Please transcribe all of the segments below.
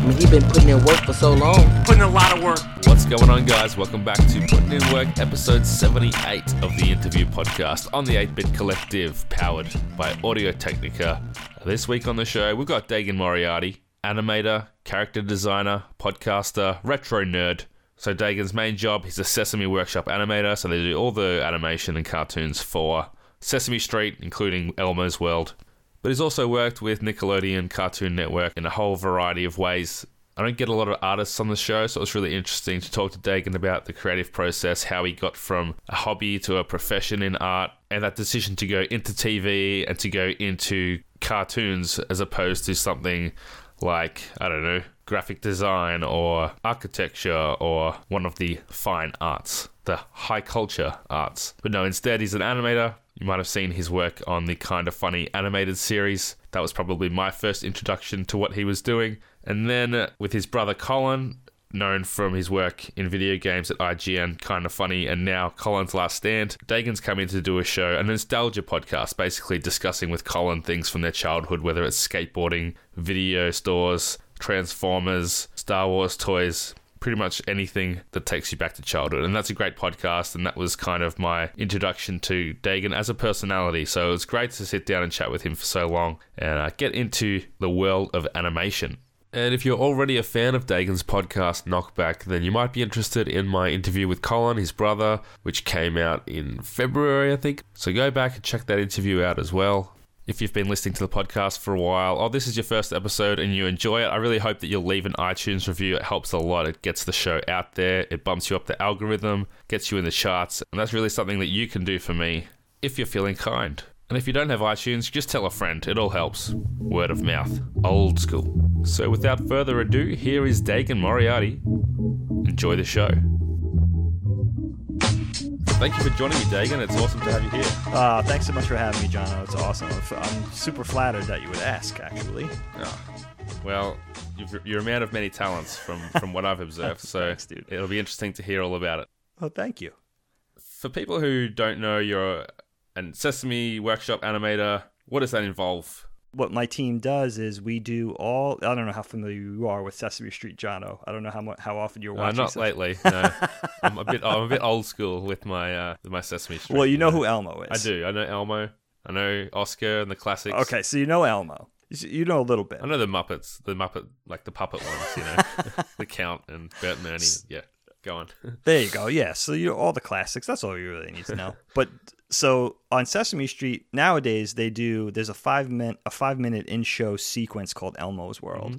I mean, he been putting in work for so long. Putting a lot of work. What's going on, guys? Welcome back to Putting in Work, episode 78 of the Interview Podcast on the 8-Bit Collective, powered by Audio-Technica. This week on the show, we've got Dagan Moriarty, animator, character designer, podcaster, retro nerd. So Dagan's main job, he's a Sesame Workshop animator, so they do all the animation and cartoons for Sesame Street, including Elmo's World. But he's also worked with Nickelodeon, Cartoon Network in a whole variety of ways. I don't get a lot of artists on the show, so it's really interesting to talk to Dagan about the creative process, how he got from a hobby to a profession in art, and that decision to go into TV and to go into cartoons as opposed to something like, I don't know, graphic design or architecture or one of the fine arts, the high culture arts. But no, instead he's an animator. You might have seen his work on the Kinda Funny animated series. That was probably my first introduction to what he was doing. And then with his brother Colin, known from his work in video games at IGN, Kinda Funny, and now Colin's Last Stand, Dagan's come in to do a show, a nostalgia podcast, basically discussing with Colin things from their childhood, whether it's skateboarding, video stores, Transformers, Star Wars toys, pretty much anything that takes you back to childhood. And that's a great podcast, and that was kind of my introduction to Dagan as a personality. So it was great to sit down and chat with him for so long and get into the world of animation. And if you're already a fan of Dagan's podcast, Knockback, then you might be interested in my interview with Colin, his brother, which came out in February, I think. So go back and check that interview out as well. If you've been listening to the podcast for a while, or this is your first episode and you enjoy it, I really hope that you'll leave an iTunes review. It helps a lot. It gets the show out there. It bumps you up the algorithm, gets you in the charts. And that's really something that you can do for me if you're feeling kind. And if you don't have iTunes, just tell a friend. It all helps. Word of mouth. Old school. So without further ado, here is Dagan Moriarty. Enjoy the show. Thank you for joining me, Dagan. It's awesome to have you here. Thanks so much for having me, John. It's awesome. I'm super flattered that you would ask, actually. Oh, well, you're a man of many talents from what I've observed, so Thanks, dude. It'll be interesting to hear all about it. Oh, thank you. For people who don't know, you're a Sesame Workshop animator. What does that involve? What my team does is we do all. I don't know how familiar you are with Sesame Street, Jono. I don't know how often you're watching. Not lately. No, I'm a bit old school with my Sesame Street. Well, you know who Elmo is. I do. I know Elmo. I know Oscar and the classics. Okay, so you know Elmo. You know a little bit. I know the Muppets, like the puppet ones. You know, the Count and Bert and Ernie. Yeah, go on. There you go. Yeah, so you know all the classics. That's all you really need to know. But so on Sesame Street nowadays, there's a 5-minute in-show sequence called Elmo's World,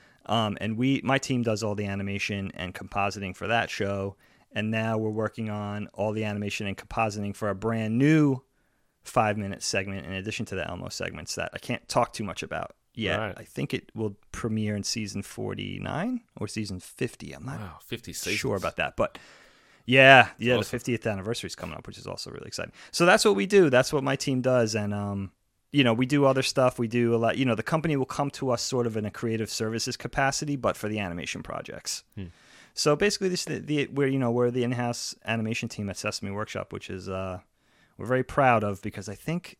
and my team does all the animation and compositing for that show, and now we're working on all the animation and compositing for a brand new 5-minute segment in addition to the Elmo segments that I can't talk too much about yet. Right. I think it will premiere in season 49 or season 50. I'm not 50 seasons. Sure about that, but yeah, awesome. The 50th anniversary is coming up, which is also really exciting. So that's what we do. That's what my team does, and we do other stuff. We do a lot. The company will come to us sort of in a creative services capacity, but for the animation projects. So basically, we're the in-house animation team at Sesame Workshop, which is we're very proud of, because I think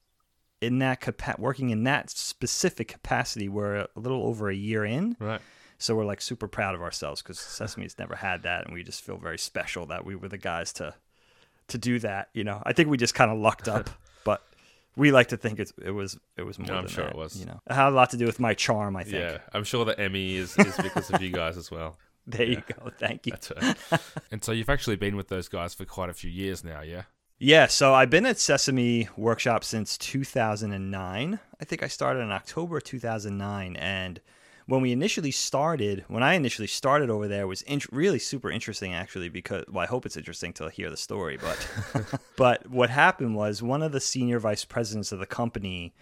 in that working in that specific capacity, we're a little over a year in. Right. So we're like super proud of ourselves, because Sesame's never had that, and we just feel very special that we were the guys to do that. I think we just kind of lucked up, but we like to think it was more than I'm sure that, it was. It had a lot to do with my charm, I think. Yeah, I'm sure the Emmy is because of you guys as well. There you go. Thank you. That's right. And so you've actually been with those guys for quite a few years now, yeah? Yeah, so I've been at Sesame Workshop since 2009. I think I started in October 2009, and when I initially started over there, it was really super interesting, actually, because, well, I hope it's interesting to hear the story, but but what happened was one of the senior vice presidents of the company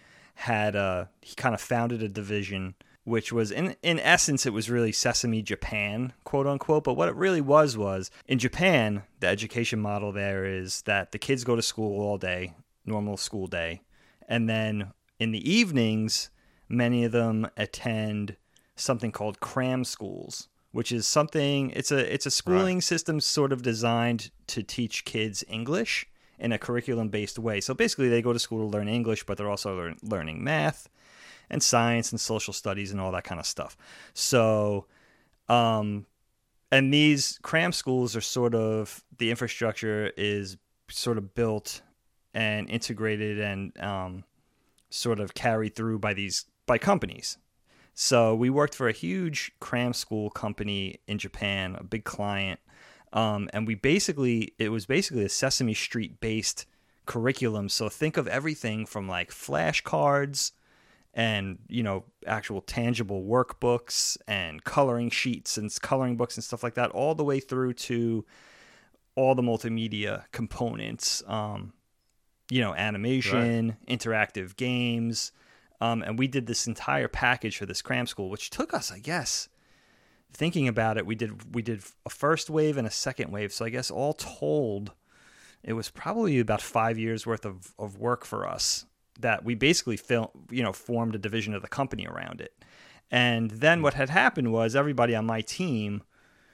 he kind of founded a division, which was, in essence, it was really Sesame Japan, quote unquote, but what it really was in Japan, the education model there is that the kids go to school all day, normal school day, and then in the evenings, many of them attend something called cram schools, which is it's a schooling system sort of designed to teach kids English in a curriculum-based way. So basically, they go to school to learn English, but they're also learning math. and science and social studies and all that kind of stuff. So, and these cram schools are sort of, the infrastructure is sort of built and integrated and sort of carried through by companies. So we worked for a huge cram school company in Japan, a big client. And it was basically a Sesame Street based curriculum. So think of everything from like flashcards and, actual tangible workbooks and coloring sheets and coloring books and stuff like that, all the way through to all the multimedia components, animation, right, interactive games. And we did this entire package for this cram school, which took us, I guess, thinking about it, we did a first wave and a second wave. So I guess all told, it was probably about 5 years worth of work for us that we basically formed a division of the company around it. And then what had happened was everybody on my team,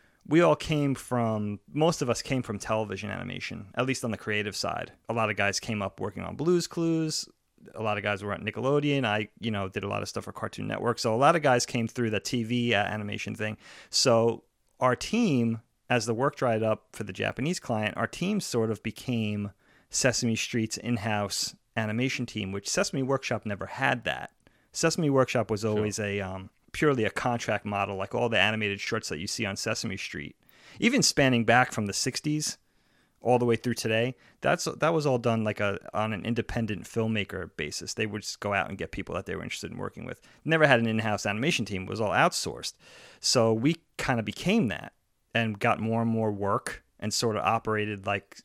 most of us came from television animation, at least on the creative side. A lot of guys came up working on Blue's Clues. A lot of guys were at Nickelodeon. I, did a lot of stuff for Cartoon Network. So a lot of guys came through the TV animation thing. So our team, as the work dried up for the Japanese client, our team sort of became Sesame Street's in-house animation team, which Sesame Workshop never had that. Sesame Workshop was always purely a contract model, like all the animated shorts that you see on Sesame Street. Even spanning back from the 60s all the way through today, that was all done like on an independent filmmaker basis. They would just go out and get people that they were interested in working with. Never had an in-house animation team. It was all outsourced. So we kind of became that and got more and more work and sort of operated like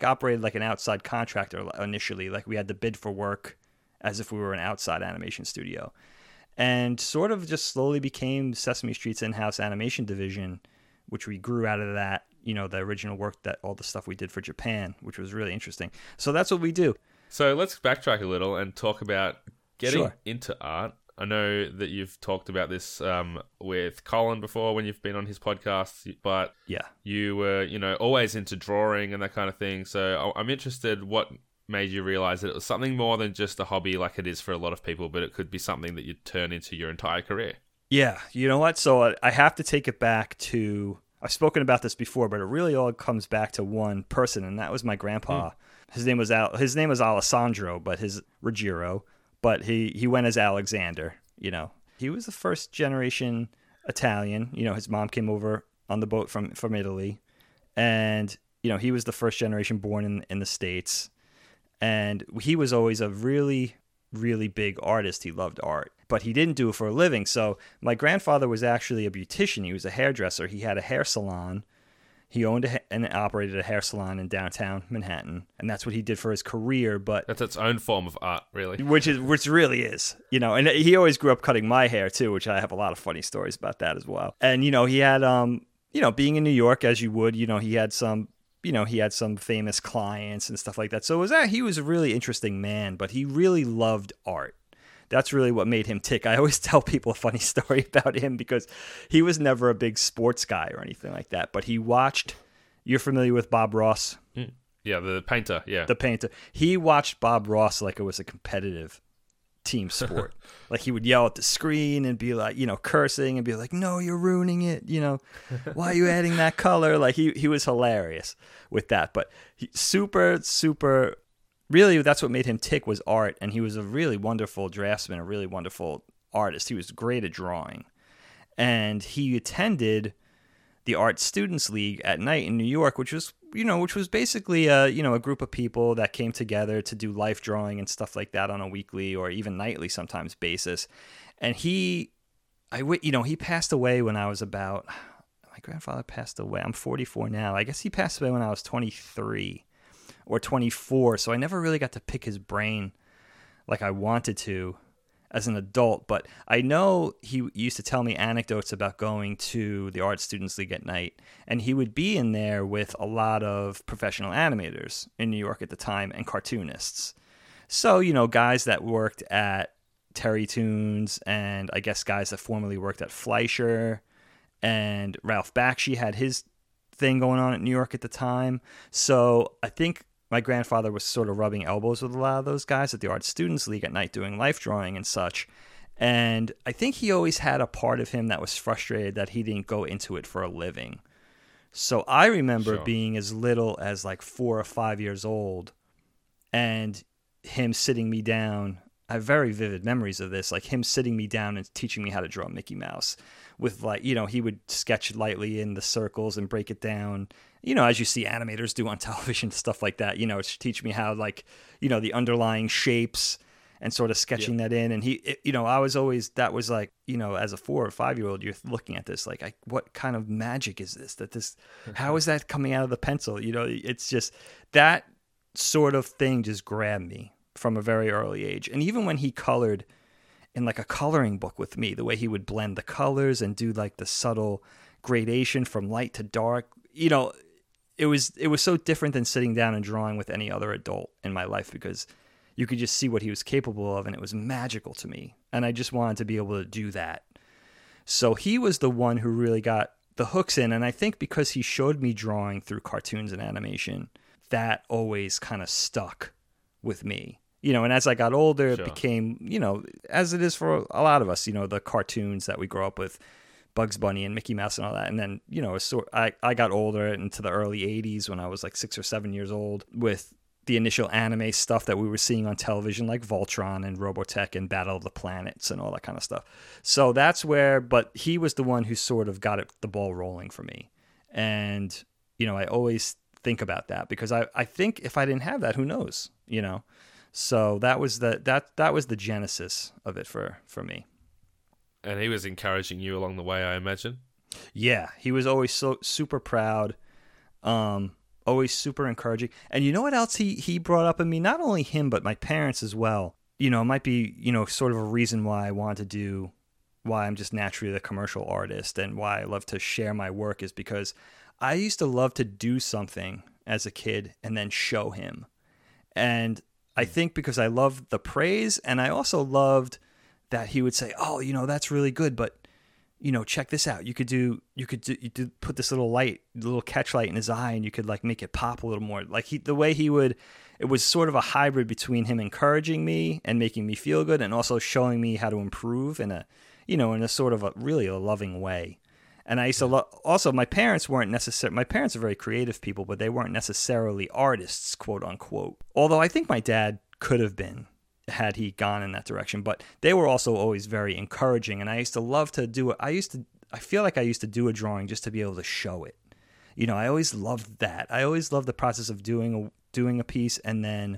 an outside contractor initially. Like we had to bid for work as if we were an outside animation studio, and sort of just slowly became Sesame Street's in-house animation division, which we grew out of that, the original work, that all the stuff we did for Japan, which was really interesting. So that's what we do. So let's backtrack a little and talk about getting into art. I know that you've talked about this with Colin before when you've been on his podcast, but yeah, you were, always into drawing and that kind of thing. So I'm interested, what made you realize that it was something more than just a hobby like it is for a lot of people, but it could be something that you'd turn into your entire career? Yeah, you know what? So I have to take it back to, I've spoken about this before, but it really all comes back to one person, and that was my grandpa. His name was Alessandro, but Ruggiero, but he went as Alexander. He was the first generation Italian. His mom came over on the boat from Italy, and he was the first generation born in the States, and he was always a really, really big artist. He loved art, but he didn't do it for a living. So my grandfather was actually a beautician. He was a hairdresser. He had a hair salon. He owned and operated a hair salon in downtown Manhattan, and that's what he did for his career. But that's its own form of art, really. Which really is, And he always grew up cutting my hair too, which I have a lot of funny stories about that as well. And he had, being in New York as you would, he had some famous clients and stuff like that. So he was a really interesting man, but he really loved art. That's really what made him tick. I always tell people a funny story about him because he was never a big sports guy or anything like that. But he watched, you're familiar with Bob Ross? Yeah, the painter, yeah. The painter. He watched Bob Ross like it was a competitive team sport. Like he would yell at the screen and be like, cursing and be like, no, you're ruining it. Why are you adding that color? Like he was hilarious with that. But super, super... Really, that's what made him tick, was art, and he was a really wonderful draftsman, a really wonderful artist. He was great at drawing, and he attended the Art Students League at night in New York, which was basically a group of people that came together to do life drawing and stuff like that on a weekly or even nightly sometimes basis. And he passed away when I was about. My grandfather passed away. I'm 44 now. I guess he passed away when I was 23. Or 24, so I never really got to pick his brain like I wanted to as an adult. But I know he used to tell me anecdotes about going to the Art Students League at night, and he would be in there with a lot of professional animators in New York at the time and cartoonists. So, guys that worked at Terry Toons, and I guess guys that formerly worked at Fleischer, and Ralph Bakshi had his thing going on at New York at the time. So I think my grandfather was sort of rubbing elbows with a lot of those guys at the Art Students League at night doing life drawing and such. And I think he always had a part of him that was frustrated that he didn't go into it for a living. So I remember being as little as like 4 or 5 years old and him sitting me down. I have very vivid memories of this, like him sitting me down and teaching me how to draw Mickey Mouse with like, he would sketch lightly in the circles and break it down, as you see animators do on television, stuff like that, to teach me how like, the underlying shapes and sort of sketching that in. And I was always, that was like, as a 4 or 5 year old, you're looking at this, like, what kind of magic is this, how is that coming out of the pencil? It's just that sort of thing just grabbed me from a very early age. And even when he colored in like a coloring book with me, the way he would blend the colors and do like the subtle gradation from light to dark, it was so different than sitting down and drawing with any other adult in my life, because you could just see what he was capable of, and it was magical to me. And I just wanted to be able to do that. So he was the one who really got the hooks in. And I think because he showed me drawing through cartoons and animation, that always kind of stuck with me. And as I got older, it became, as it is for a lot of us, the cartoons that we grow up with, Bugs Bunny and Mickey Mouse and all that. And then, I got older into the early 80s when I was like 6 or 7 years old with the initial anime stuff that we were seeing on television, like Voltron and Robotech and Battle of the Planets and all that kind of stuff. So that's where, but he was the one who sort of got the ball rolling for me. And, I always think about that because I think if I didn't have that, who knows, So that was the genesis of it for me. And he was encouraging you along the way, I imagine. Yeah, he was always so super proud, always super encouraging. And you know what else he brought up in me? Not only him, but my parents as well. It might be, sort of a reason why I want to do, why I'm just naturally the commercial artist and why I love to share my work is because I used to love to do something as a kid and then show him. And I think because I loved the praise, and I also loved that he would say, "Oh, that's really good, but check this out. You could put this little catch light in his eye, and you could like make it pop a little more." Like the way he would, it was sort of a hybrid between him encouraging me and making me feel good, and also showing me how to improve in a sort of a really a loving way. And I used to also, my parents weren't necessarily, my parents are very creative people, but they weren't necessarily artists, quote unquote. Although I think my dad could have been had he gone in that direction, but they were also always very encouraging. And I used to love to do it. I feel like I used to do a drawing just to be able to show it. I always loved that. I always loved the process of doing a piece and then,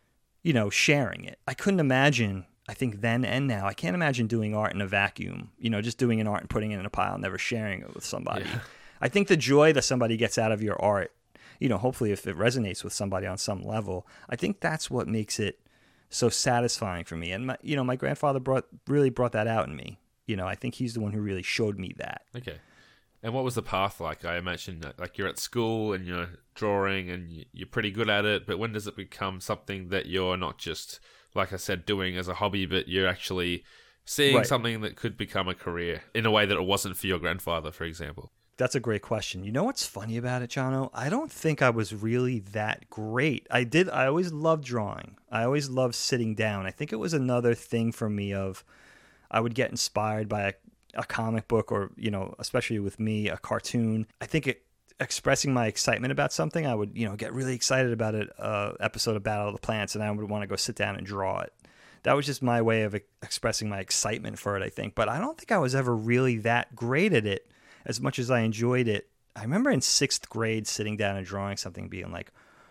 sharing it. I couldn't imagine, I think then and now, I can't imagine doing art in a vacuum, just doing an art and putting it in a pile, never sharing it with somebody. Yeah. I think the joy that somebody gets out of your art, hopefully if it resonates with somebody on some level, I think that's what makes it so satisfying for me. And my grandfather really brought that out in me. I think he's the one who really showed me that. Okay. And what was the path like? I imagine like you're at school and you're drawing and you're pretty good at it, but when does it become something that you're not just, like I said, doing as a hobby, but you're actually seeing something that could become a career in a way that it wasn't for your grandfather, for example? That's a great question. You know what's funny about it, Jono? I don't think I was really that great. I always loved drawing. I always loved sitting down. I think it was another thing for me of I would get inspired by a comic book or, especially with me, a cartoon. I think expressing my excitement about something, I would, get really excited about an episode of Battle of the Planets, and I would want to go sit down and draw it. That was just my way of expressing my excitement for it, I think. But I don't think I was ever really that great at it as much as I enjoyed it. I remember in 6th grade sitting down and drawing something, being like,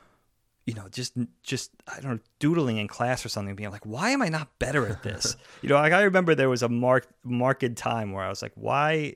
just I don't know, doodling in class or something, being like, why am I not better at this? I remember there was a marked time where I was like, why,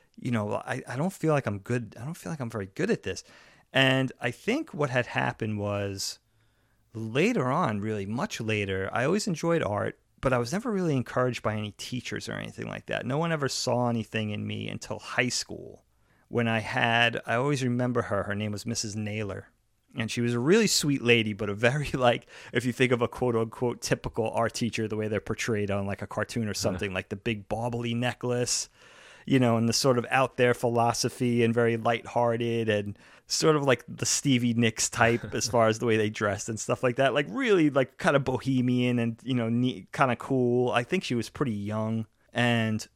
I don't feel like I'm good. I don't feel like I'm very good at this. And I think what had happened was later on, really much later, I always enjoyed art, but I was never really encouraged by any teachers or anything like that. No one ever saw anything in me until high school when I always remember her name was Mrs. Naylor. And she was a really sweet lady, but a very, like, if you think of a quote-unquote typical art teacher, the way they're portrayed on, like, a cartoon or something, like the big bauble necklace, and the sort of out there philosophy and very lighthearted and sort of like the Stevie Nicks type as far as the way they dressed and stuff like that. Like really like kind of bohemian and, neat, kind of cool. I think she was pretty young. And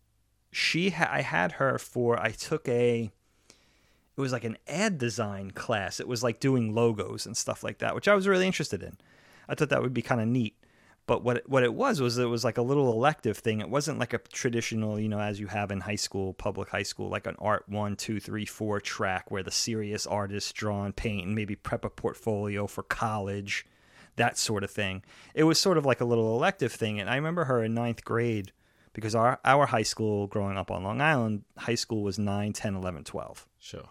I took it was like an ad design class. It was like doing logos and stuff like that, which I was really interested in. I thought that would be kind of neat. But what it was it was like a little elective thing. It wasn't like a traditional, as you have in high school, public high school, like an art 1, 2, 3, 4 track where the serious artists draw and paint and maybe prep a portfolio for college, that sort of thing. It was sort of like a little elective thing. And I remember her in 9th grade because our high school growing up on Long Island, high school was 9, 10, 11, 12. Sure.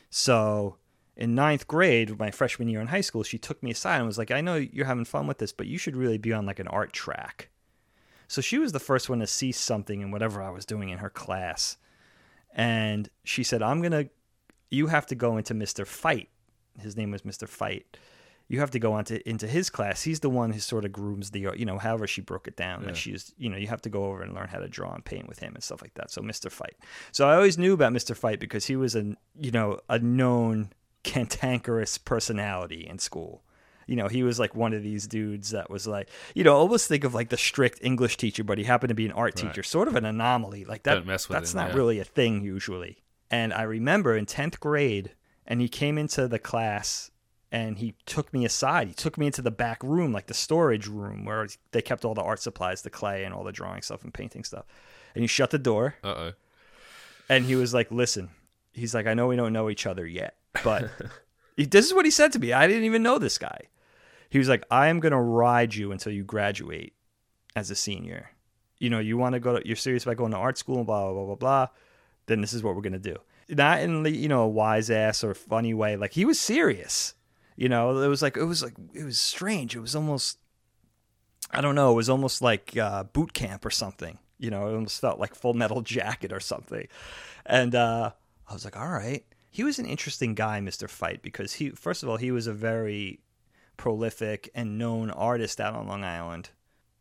So in 9th grade, my freshman year in high school, she took me aside and was like, I know you're having fun with this, but you should really be on like an art track. So she was the first one to see something in whatever I was doing in her class. And she said, you have to go into Mr. Fight. His name was Mr. Fight. You have to go into his class. He's the one who sort of grooms the, however she broke it down. That she's, you have to go over and learn how to draw and paint with him and stuff like that. So Mr. Fight. So I always knew about Mr. Fight because he was a known cantankerous personality in school. He was like one of these dudes that was like, almost think of like the strict English teacher, but he happened to be an art teacher, sort of an anomaly. Like that, Don't mess with that's him, not really a thing usually. And I remember in 10th grade, and he came into the class and he took me aside. He took me into the back room, like the storage room where they kept all the art supplies, the clay and all the drawing stuff and painting stuff. And he shut the door. Uh-oh. And he was like, listen, he's like, I know we don't know each other yet, but this is what he said to me. I didn't even know this guy. He was like, I am going to ride you until you graduate as a senior. You want to you're serious about going to art school and blah, blah, blah, blah, blah. Then this is what we're going to do. Not in a wise ass or funny way. Like he was serious. It was strange. It was almost, I don't know. It was almost like boot camp or something. It almost felt like Full Metal Jacket or something. And I was like, all right. He was an interesting guy, Mr. Fight, because first of all, he was a very prolific and known artist out on Long Island,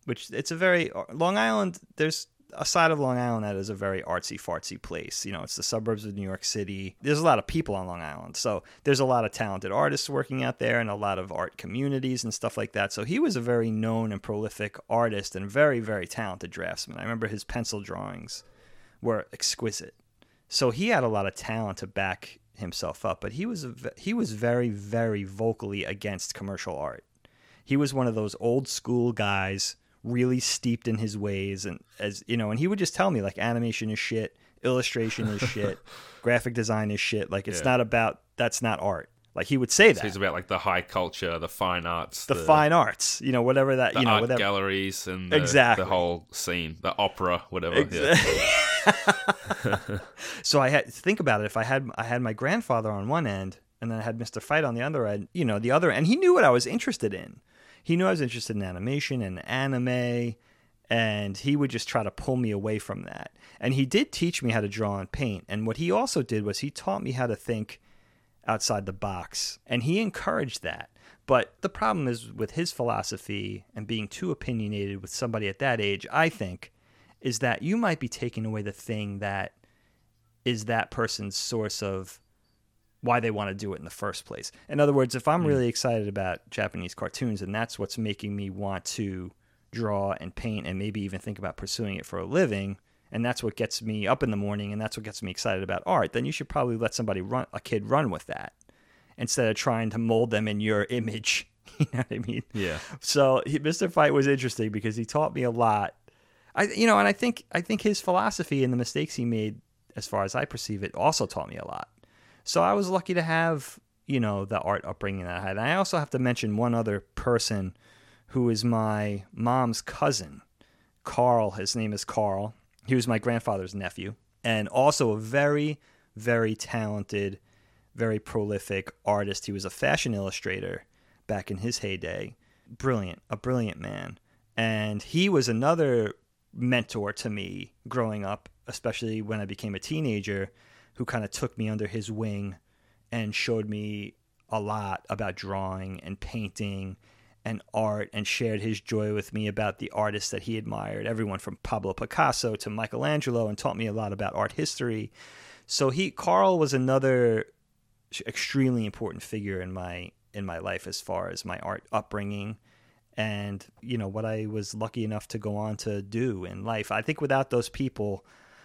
Long Island, there's a side of Long Island that is a very artsy-fartsy place. It's the suburbs of New York City. There's a lot of people on Long Island, so there's a lot of talented artists working out there and a lot of art communities and stuff like that. So he was a very known and prolific artist and very, very talented draftsman. I remember his pencil drawings were exquisite. So he had a lot of talent to back himself up, but he was very, very vocally against commercial art. He was one of those old school guys, really steeped in his ways, and and he would just tell me like animation is shit, illustration is shit, graphic design is shit. Like it's not about, that's not art. Like he would say that. So he's about like the high culture, the fine arts, the fine arts, whatever that, the art whatever. galleries and exactly. the whole scene, the opera, whatever. Exactly. Yeah. So I had to think about it. If I had my grandfather on one end, and then I had Mr. Fight on the other end, the other end, he knew what I was interested in. He knew I was interested in animation and anime, and he would just try to pull me away from that. And he did teach me how to draw and paint. And what he also did was he taught me how to think outside the box, and he encouraged that. But the problem is with his philosophy and being too opinionated with somebody at that age, I think, is that you might be taking away the thing that is that person's source of why they want to do it in the first place. In other words, if I'm really excited about Japanese cartoons and that's what's making me want to draw and paint and maybe even think about pursuing it for a living, and that's what gets me up in the morning and that's what gets me excited about art, then you should probably let a kid run with that instead of trying to mold them in your image. You know what I mean? Yeah. So Mr. Fight was interesting because he taught me a lot. And I think his philosophy and the mistakes he made, as far as I perceive it, also taught me a lot. So I was lucky to have, the art upbringing that I had. And I also have to mention one other person who is my mom's cousin, Carl. His name is Carl. He was my grandfather's nephew, and also a very, very talented, very prolific artist. He was a fashion illustrator back in his heyday. A brilliant man. And he was another mentor to me growing up, especially when I became a teenager, who kind of took me under his wing and showed me a lot about drawing and painting and art and shared his joy with me about the artists that he admired, everyone from Pablo Picasso to Michelangelo, and taught me a lot about art history. So Carl was another extremely important figure in my life as far as my art upbringing and, what I was lucky enough to go on to do in life. I think without those people,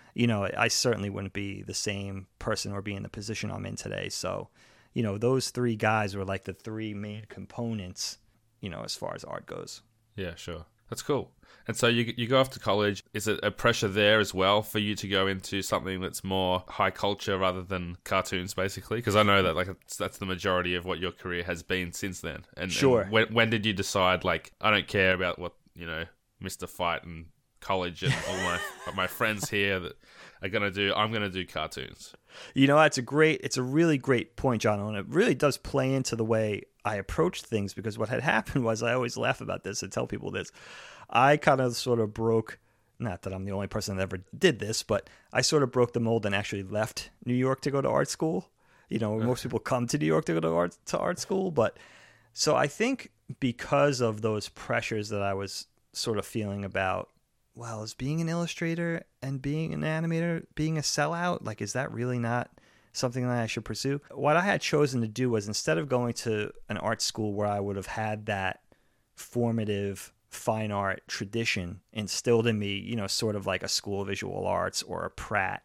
I certainly wouldn't be the same person or be in the position I'm in today. So, those three guys were like the three main components, as far as art goes. Yeah, sure. That's cool. And so you go off to college. Is it a pressure there as well for you to go into something that's more high culture rather than cartoons, basically? Because I know that that's the majority of what your career has been since then. And sure. And when did you decide, I don't care about what, Mr. Fight and college and all my friends here that are going to do, I'm going to do cartoons? It's a really great point, John, and it really does play into the way I approached things, because what had happened was, I always laugh about this and tell people this, I kind of sort of broke, not that I'm the only person that ever did this, but I sort of broke the mold and actually left New York to go to art school. Most people come to New York to go to art school, but so I think because of those pressures that I was sort of feeling about, well, is being an illustrator and being an animator being a sellout? Is that really not something that I should pursue? What I had chosen to do was, instead of going to an art school where I would have had that formative fine art tradition instilled in me, sort of like a School of Visual Arts or a Pratt,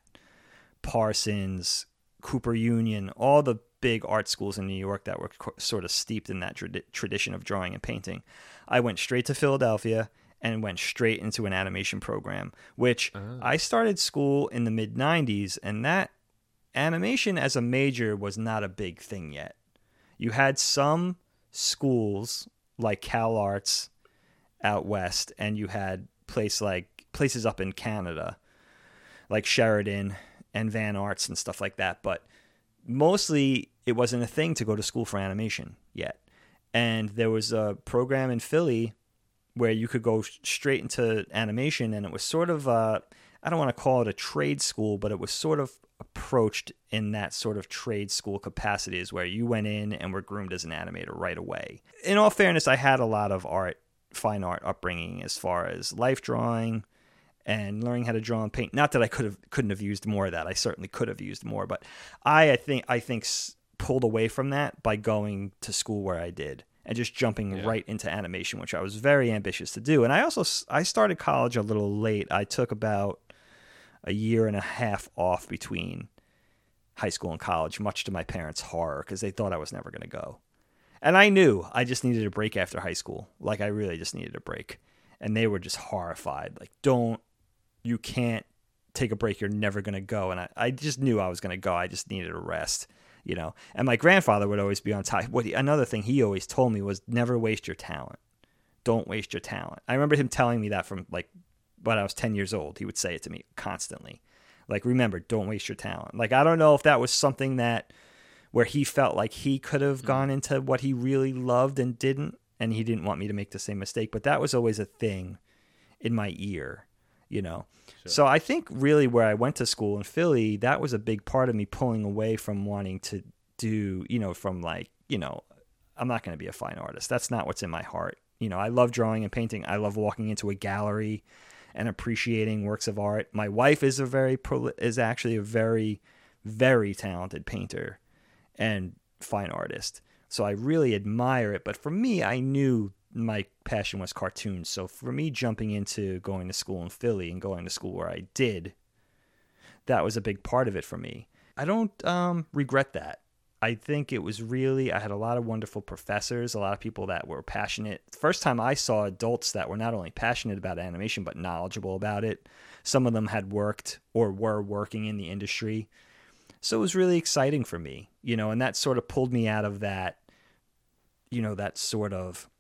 Parsons, Cooper Union, all the big art schools in New York that were sort of steeped in that tradition of drawing and painting. I went straight to Philadelphia and went straight into an animation program, which I started school in the mid-90s, and that animation as a major was not a big thing yet. You had some schools like Cal Arts out west, and you had places up in Canada like Sheridan and Van Arts and stuff like that, but mostly it wasn't a thing to go to school for animation yet. And there was a program in Philly where you could go straight into animation, and it was sort of I don't want to call it a trade school, but it was sort of approached in that sort of trade school capacity, is where you went in and were groomed as an animator right away. In all fairness, I had a lot of fine art upbringing as far as life drawing and learning how to draw and paint. Not that I couldn't have used more of that. I certainly could have used more, but I think pulled away from that by going to school where I did and just jumping right into animation, which I was very ambitious to do. And I started college a little late. I took about a year and a half off between high school and college, much to my parents' horror, because they thought I was never going to go. And I knew I just needed a break after high school. I really just needed a break. And they were just horrified. You can't take a break. You're never going to go. And I just knew I was going to go. I just needed a rest, And my grandfather would always be on top. Another thing he always told me was, never waste your talent. Don't waste your talent. I remember him telling me that from when I was 10 years old. He would say it to me constantly. Remember, don't waste your talent. I don't know if that was something where he felt like he could have gone into what he really loved and didn't, and he didn't want me to make the same mistake. But that was always a thing in my ear, Sure. So I think really where I went to school in Philly, that was a big part of me pulling away from wanting to do, I'm not going to be a fine artist. That's not what's in my heart. I love drawing and painting. I love walking into a gallery and appreciating works of art. My wife is actually a very, very talented painter and fine artist. So I really admire it. But for me, I knew my passion was cartoons. So for me, jumping into going to school in Philly and going to school where I did, that was a big part of it for me. I don't regret that. I think it was I had a lot of wonderful professors, a lot of people that were passionate. First time I saw adults that were not only passionate about animation, but knowledgeable about it. Some of them had worked or were working in the industry. So it was really exciting for me, and that sort of pulled me out of that, that sort of,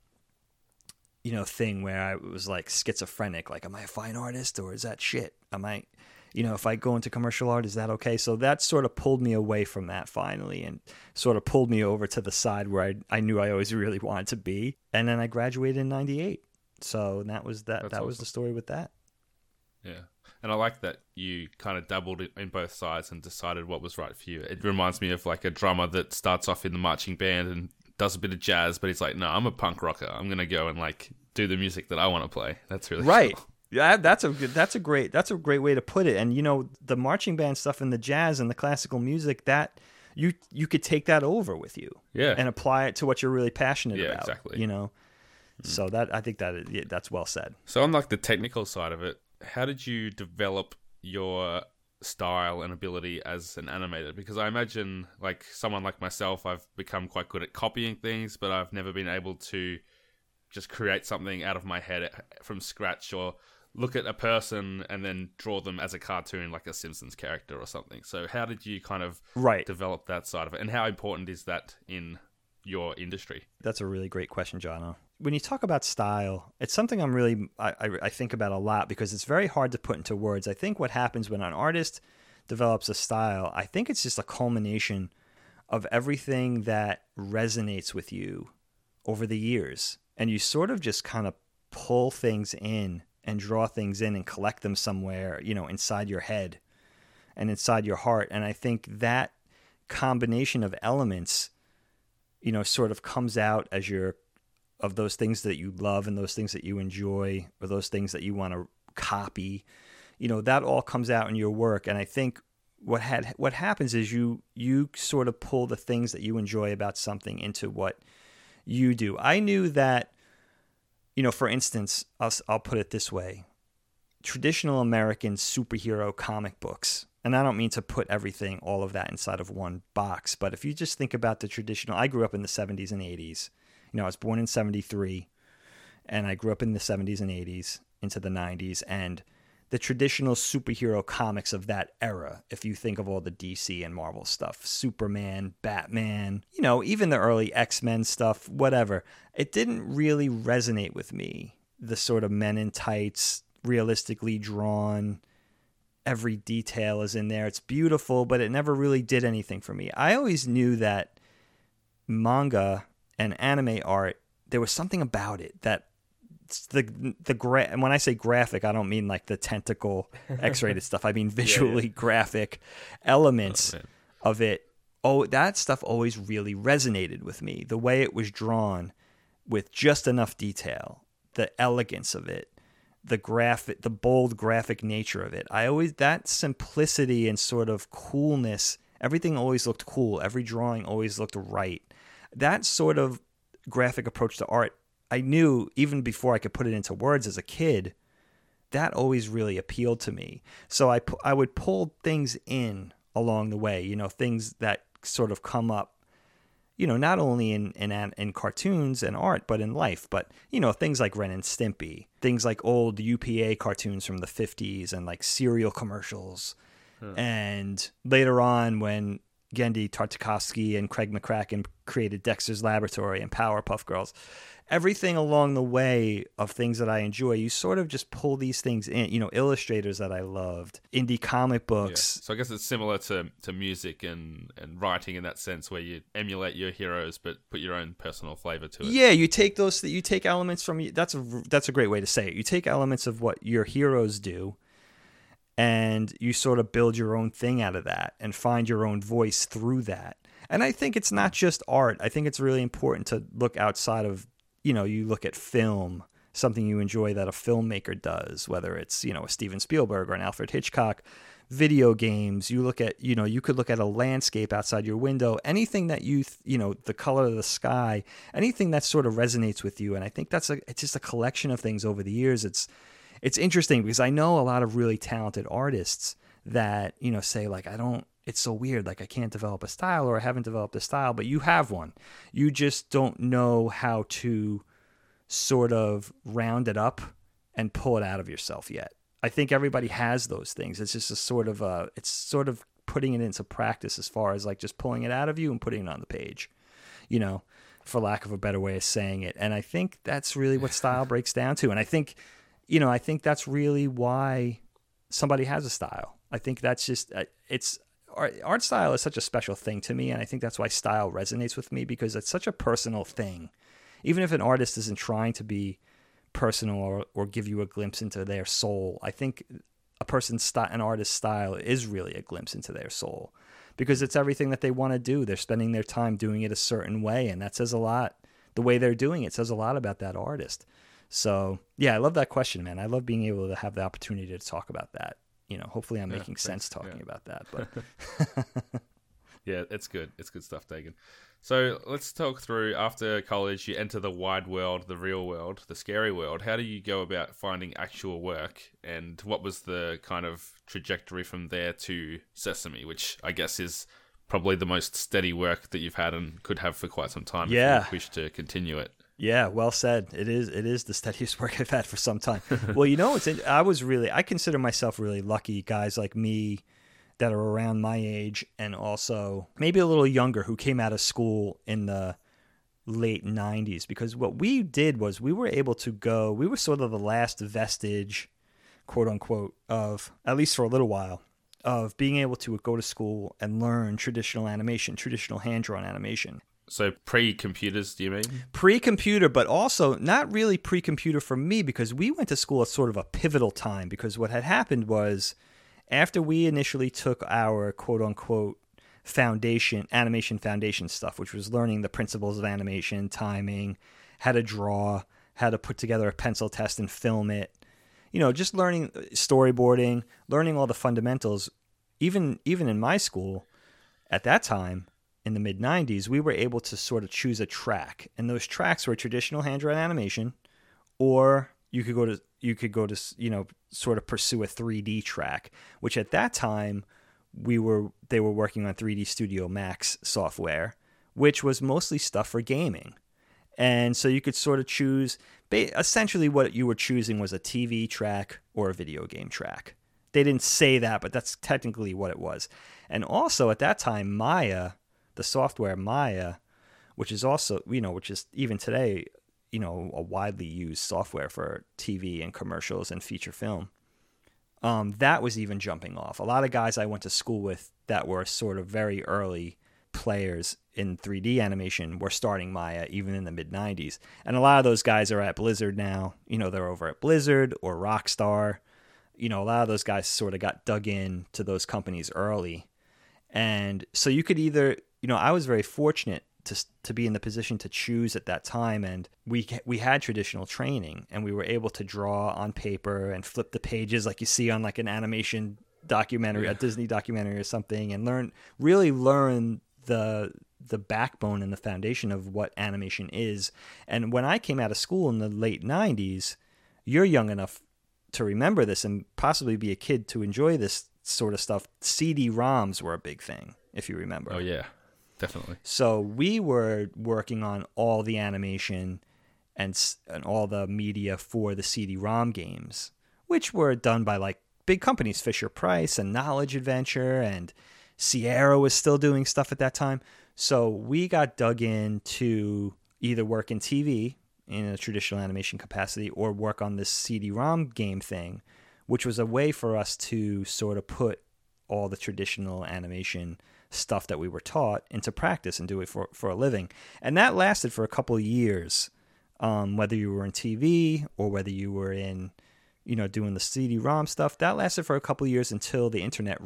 thing where I was schizophrenic, am I a fine artist or is that shit? Am I, if I go into commercial art, is that okay? So that sort of pulled me away from that finally and sort of pulled me over to the side where I knew I always really wanted to be. And then I graduated in 98. So that was that. That's awesome. Was the story with that. Yeah. And I like that you kind of dabbled in both sides and decided what was right for you. It reminds me of a drummer that starts off in the marching band and does a bit of jazz, but he's like, no, I'm a punk rocker. I'm gonna go and like do the music that I want to play. That's really right. cool. Yeah, that's a great way to put it. And the marching band stuff and the jazz and the classical music, that you could take that over with you, and apply it to what you're really passionate about. Exactly. So that I think that's well said. So on like the technical side of it, how did you develop your style and ability as an animator? Because I imagine like someone like myself, I've become quite good at copying things, but I've never been able to just create something out of my head from scratch, or look at a person and then draw them as a cartoon, like a Simpsons character or something. So how did you kind of develop that side of it? And how important is that in your industry? That's a really great question, Jono. When you talk about style, it's something I think about a lot, because it's very hard to put into words. I think what happens when an artist develops a style, I think it's just a culmination of everything that resonates with you over the years. And you sort of just kind of pull things in and draw things in and collect them somewhere, inside your head and inside your heart. And I think that combination of elements, sort of comes out as of those things that you love and those things that you enjoy, or those things that you want to copy, that all comes out in your work. And I think what happens is you sort of pull the things that you enjoy about something into what you do. I knew that, for instance, I'll put it this way: traditional American superhero comic books, and I don't mean to put all of that inside of one box, but if you just think about the traditional, I grew up in the 70s and 80s. I was born in 73, and I grew up in the 70s and 80s into the 90s, and the traditional superhero comics of that era, if you think of all the DC and Marvel stuff, Superman, Batman, even the early X-Men stuff, whatever, it didn't really resonate with me. The sort of men in tights, realistically drawn, every detail is in there. It's beautiful, but it never really did anything for me. I always knew that manga and anime art, there was something about it that and when I say graphic, I don't mean like the tentacle X-rated stuff. I mean visually graphic elements of it. Oh, that stuff always really resonated with me. The way it was drawn with just enough detail, the elegance of it, the bold graphic nature of it. That simplicity and sort of coolness, everything always looked cool. Every drawing always looked right. That sort of graphic approach to art, I knew even before I could put it into words as a kid, that always really appealed to me. So I would pull things in along the way, things that sort of come up, not only in cartoons and art, but in life. But, things like Ren and Stimpy, things like old UPA cartoons from the 50s and like cereal commercials. And later on when Genndy Tartakovsky and Craig McCracken created Dexter's Laboratory and Powerpuff Girls, everything along the way of things that I enjoy, you sort of just pull these things in, illustrators that I loved, indie comic books. Yeah. So I guess it's similar to music and writing in that sense, where you emulate your heroes but put your own personal flavor to it. Yeah, you take elements from, that's a great way to say it. You take elements of what your heroes do, and you sort of build your own thing out of that and find your own voice through that. And I think it's not just art. I think it's really important to look outside of, you look at film, something you enjoy that a filmmaker does, whether it's, a Steven Spielberg or an Alfred Hitchcock, video games. You look at, you could look at a landscape outside your window, anything that the color of the sky, anything that sort of resonates with you. And I think it's just a collection of things over the years. It's interesting because I know a lot of really talented artists that, say like, it's so weird, like I can't develop a style, or I haven't developed a style, but you have one. You just don't know how to sort of round it up and pull it out of yourself yet. I think everybody has those things. It's just it's sort of putting it into practice, as far as like just pulling it out of you and putting it on the page, for lack of a better way of saying it. And I think that's really what style breaks down to. And I think that's really why somebody has a style. I think that's just, art style is such a special thing to me, and I think that's why style resonates with me, because it's such a personal thing. Even if an artist isn't trying to be personal or give you a glimpse into their soul, I think an artist's style is really a glimpse into their soul. because it's everything that they want to do. They're spending their time doing it a certain way, and that says a lot. The way they're doing it says a lot about that artist. So, yeah, I love that question, man. I love being able to have the opportunity to talk about that. Hopefully I'm making sense talking about that. But yeah, it's good. It's good stuff, Dagan. So let's talk through, after college, you enter the wide world, the real world, the scary world. How do you go about finding actual work? And what was the kind of trajectory from there to Sesame, which I guess is probably the most steady work that you've had and could have for quite some time if you wish to continue it? Yeah, well said. It is the steadiest work I've had for some time. Well, I consider myself really lucky, guys like me that are around my age and also maybe a little younger who came out of school in the late 90s, because what we did was we were sort of the last vestige, quote unquote, of, at least for a little while, of being able to go to school and learn traditional animation, traditional hand-drawn animation. So pre-computers, do you mean? Pre-computer, but also not really pre-computer for me, because we went to school at sort of a pivotal time, because what had happened was after we initially took our quote-unquote animation foundation stuff, which was learning the principles of animation, timing, how to draw, how to put together a pencil test and film it, just learning storyboarding, learning all the fundamentals. Even in my school at that time, in the mid-90s, we were able to sort of choose a track, and those tracks were traditional hand-drawn animation, or you could go to sort of pursue a 3D track, which at that time they were working on 3D Studio Max software, which was mostly stuff for gaming. And so you could sort of choose, essentially what you were choosing was a TV track or a video game track. They didn't say that, but that's technically what it was. And also at that time, Maya, the software Maya, which is also, which is even today, a widely used software for TV and commercials and feature film, that was even jumping off. A lot of guys I went to school with that were sort of very early players in 3D animation were starting Maya even in the mid-90s. And a lot of those guys are at Blizzard now. They're over at Blizzard or Rockstar. A lot of those guys sort of got dug in to those companies early. And so you could either, I was very fortunate to be in the position to choose at that time, and we had traditional training, and we were able to draw on paper and flip the pages like you see on like an animation documentary, a Disney documentary or something, and learn the backbone and the foundation of what animation is. And when I came out of school in the late 90s, you're young enough to remember this and possibly be a kid to enjoy this sort of stuff. CD-ROMs were a big thing, if you remember. Oh yeah, definitely. So we were working on all the animation and all the media for the CD-ROM games, which were done by like big companies, Fisher-Price and Knowledge Adventure, and Sierra was still doing stuff at that time. So we got dug in to either work in TV in a traditional animation capacity or work on this CD-ROM game thing, which was a way for us to sort of put all the traditional animation stuff that we were taught into practice and do it for a living. And that lasted for a couple of years, whether you were in TV or whether you were in, doing the CD-ROM stuff. That lasted for a couple of years until that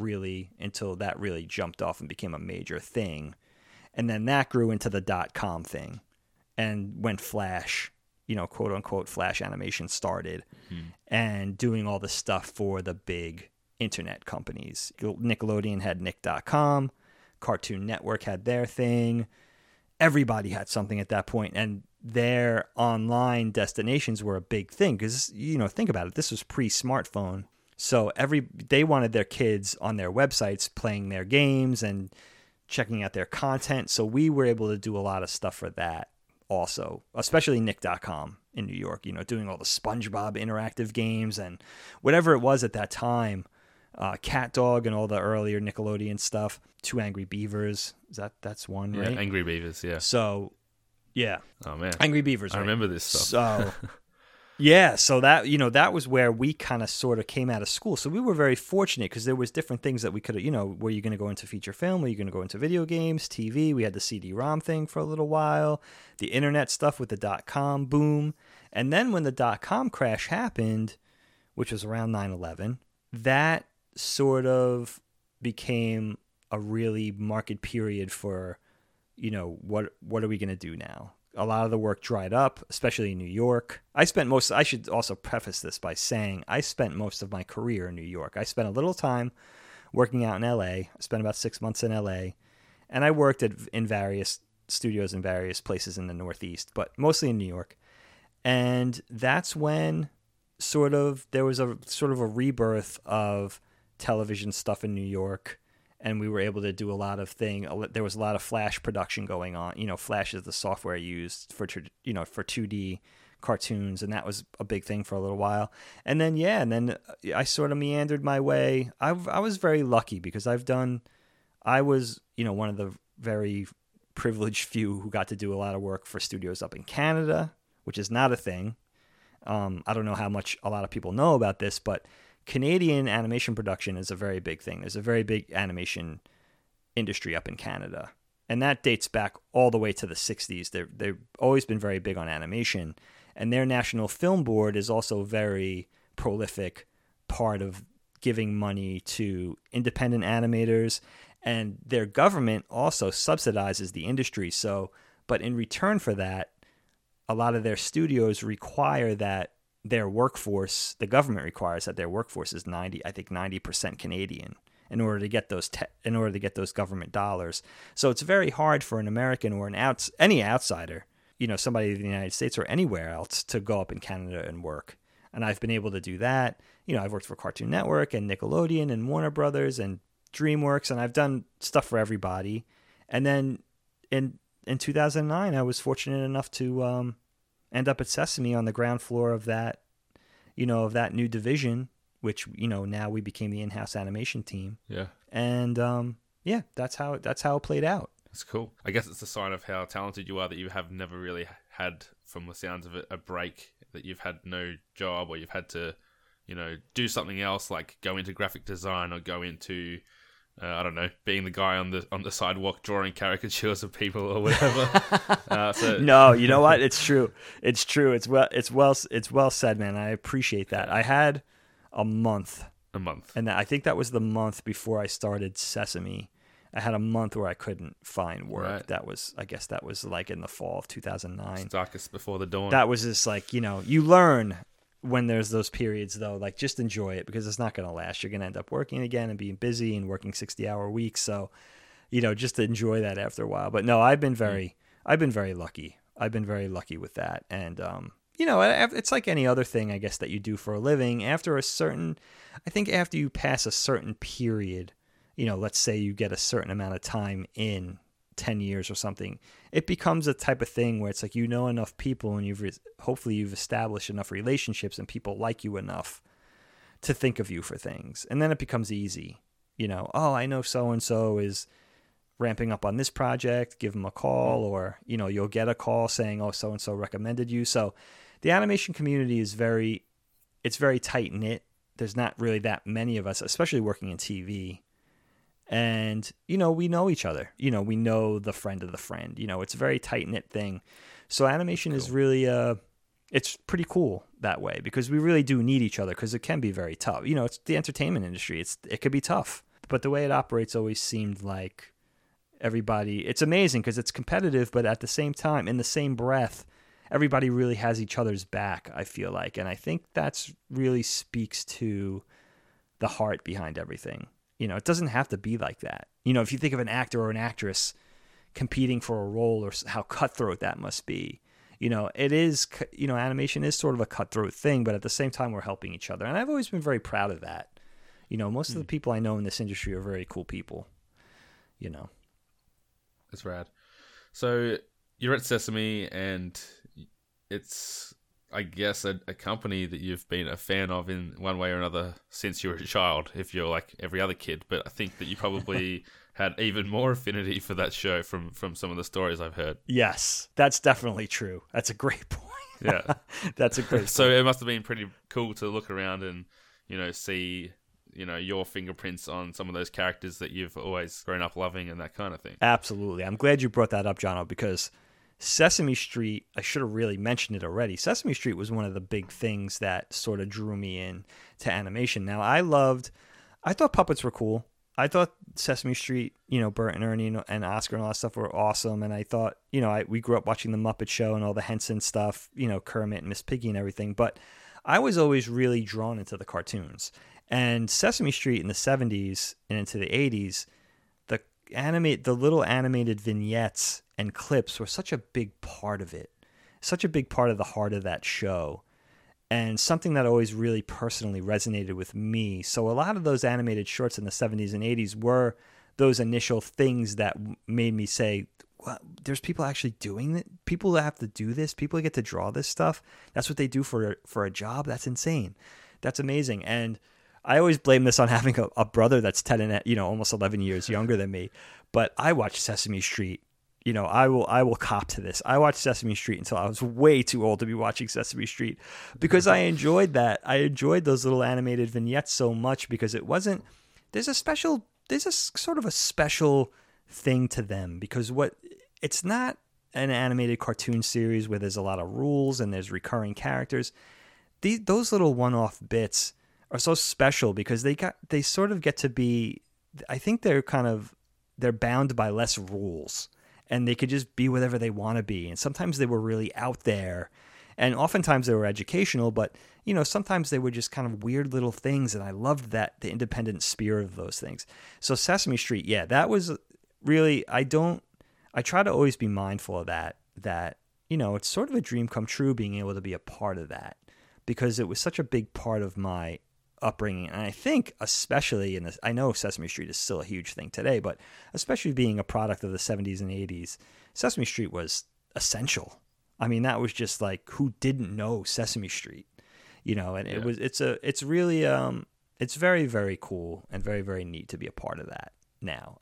really jumped off and became a major thing. And then that grew into the .com thing. And when Flash, quote unquote, Flash animation started, and doing all the stuff for the big internet companies. Nickelodeon had Nick.com, Cartoon Network had their thing. Everybody had something at that point, and their online destinations were a big thing because, think about it. This was pre-smartphone. So they wanted their kids on their websites playing their games and checking out their content. So we were able to do a lot of stuff for that also, especially Nick.com in New York, doing all the SpongeBob interactive games and whatever it was at that time. Cat Dog and all the earlier Nickelodeon stuff. Two Angry Beavers. That's one, right? Yeah, Angry Beavers, yeah. So, yeah. Oh, man. Angry Beavers, I right? remember this stuff. So, yeah, so that, that was where we kind of sort of came out of school. So we were very fortunate because there was different things that we could have, were you going to go into feature film? Were you going to go into video games, TV? We had the CD-ROM thing for a little while, the internet stuff with the .com boom. And then when the .com crash happened, which was around 9/11, that sort of became a really marked period for, what are we going to do now? A lot of the work dried up, especially in New York. I should also preface this by saying I spent most of my career in New York. I spent a little time working out in LA. I spent about 6 months in LA, and I worked in various studios in various places in the Northeast, but mostly in New York. And that's when there was a sort of a rebirth of television stuff in New York. And we were able to do a lot of things. There was a lot of Flash production going on. Flash is the software used for 2D cartoons, and that was a big thing for a little while. And then I sort of meandered my way. I was very lucky because I was one of the very privileged few who got to do a lot of work for studios up in Canada, which is not a thing. I don't know how much a lot of people know about this, but Canadian animation production is a very big thing. There's a very big animation industry up in Canada, and that dates back all the way to the 60s. They've always been very big on animation, and their National Film Board is also a very prolific part of giving money to independent animators, and their government also subsidizes the industry. But in return for that, a lot of their studios require that their workforce, the government requires that their workforce is 90% Canadian in order to get those government dollars. So it's very hard for an American or any outsider, somebody in the United States or anywhere else, to go up in Canada and work. And I've been able to do that. I've worked for Cartoon Network and Nickelodeon and Warner Brothers and DreamWorks, and I've done stuff for everybody. And then in 2009, I was fortunate enough to end up at Sesame on the ground floor of that, of that new division, which, now we became the in-house animation team. Yeah. And that's how it played out. That's cool. I guess it's a sign of how talented you are that you have never really had, from the sounds of it, a break, that you've had no job, or you've had to, do something else, like go into graphic design or go into, I don't know, being the guy on the sidewalk drawing caricatures of people or whatever. No, you know what? It's true. It's true. It's well said, man. I appreciate that. I had a month, and I think that was the month before I started Sesame. I had a month where I couldn't find work. Right. I guess that was like in the fall of 2009. It's darkest before the dawn. That was just like, you learn when there's those periods, though, like, just enjoy it, because it's not going to last. You're going to end up working again and being busy and working 60-hour weeks. So, just enjoy that after a while. But no, I've been very lucky. I've been very lucky with that. And, it's like any other thing, I guess, that you do for a living. After you pass a certain period, let's say you get a certain amount of time in 10 years or something, it becomes a type of thing where it's like, enough people, and hopefully you've established enough relationships and people like you enough to think of you for things. And then it becomes easy. I know so-and-so is ramping up on this project, give them a call, or, you'll get a call saying, oh, so-and-so recommended you. So the animation community is very tight knit. There's not really that many of us, especially working in TV. And, we know each other. We know the friend of the friend. It's a very tight-knit thing. So animation is really, it's pretty cool that way, because we really do need each other, because it can be very tough. It's the entertainment industry. It could be tough. But the way it operates always seemed like everybody, it's amazing because it's competitive, but at the same time, in the same breath, everybody really has each other's back, I feel like. And I think that's really speaks to the heart behind everything. It doesn't have to be like that. If you think of an actor or an actress competing for a role, or how cutthroat that must be, it is, animation is sort of a cutthroat thing, but at the same time, we're helping each other. And I've always been very proud of that. Most of the people I know in this industry are very cool people, That's rad. So you're at Sesame, and it's, I guess, a company that you've been a fan of in one way or another since you were a child, if you're like every other kid. But I think that you probably had even more affinity for that show from some of the stories I've heard. Yes, that's definitely true. That's a great point. Yeah. That's a great point. So it must have been pretty cool to look around and, see, your fingerprints on some of those characters that you've always grown up loving and that kind of thing. Absolutely. I'm glad you brought that up, Jono, because Sesame Street, I should have really mentioned it already. Sesame Street was one of the big things that sort of drew me in to animation. Now, I thought puppets were cool. I thought Sesame Street, Bert and Ernie and Oscar and all that stuff were awesome. And I thought, we grew up watching The Muppet Show and all the Henson stuff, Kermit and Miss Piggy and everything. But I was always really drawn into the cartoons. And Sesame Street in the 70s and into the 80s, the little animated vignettes and clips were such a big part of it, such a big part of the heart of that show. And something that always really personally resonated with me. So a lot of those animated shorts in the 70s and 80s were those initial things that made me say, well, there's people actually doing it. People that have to do this. People that get to draw this stuff. That's what they do for a job. That's insane. That's amazing. And I always blame this on having a brother that's 10 and almost 11 years younger than me. But I watched Sesame Street. I will cop to this. I watched Sesame Street until I was way too old to be watching Sesame Street because I enjoyed that. I enjoyed those little animated vignettes so much because it wasn't. There's a sort of a special thing to them because it's not an animated cartoon series where there's a lot of rules and there's recurring characters. Those little one-off bits are so special because they sort of get to be. I think they're bound by less rules. And they could just be whatever they want to be. And sometimes they were really out there. And oftentimes they were educational, but, sometimes they were just kind of weird little things. And I loved the independent spirit of those things. So Sesame Street, yeah, that was really, I try to always be mindful of that, it's sort of a dream come true being able to be a part of that because it was such a big part of my upbringing. And I think especially I know Sesame Street is still a huge thing today, but especially being a product of the 70s and 80s, Sesame Street was essential. I mean, that was just like, who didn't know Sesame Street? And it's really, it's very, very cool and very, very neat to be a part of that now.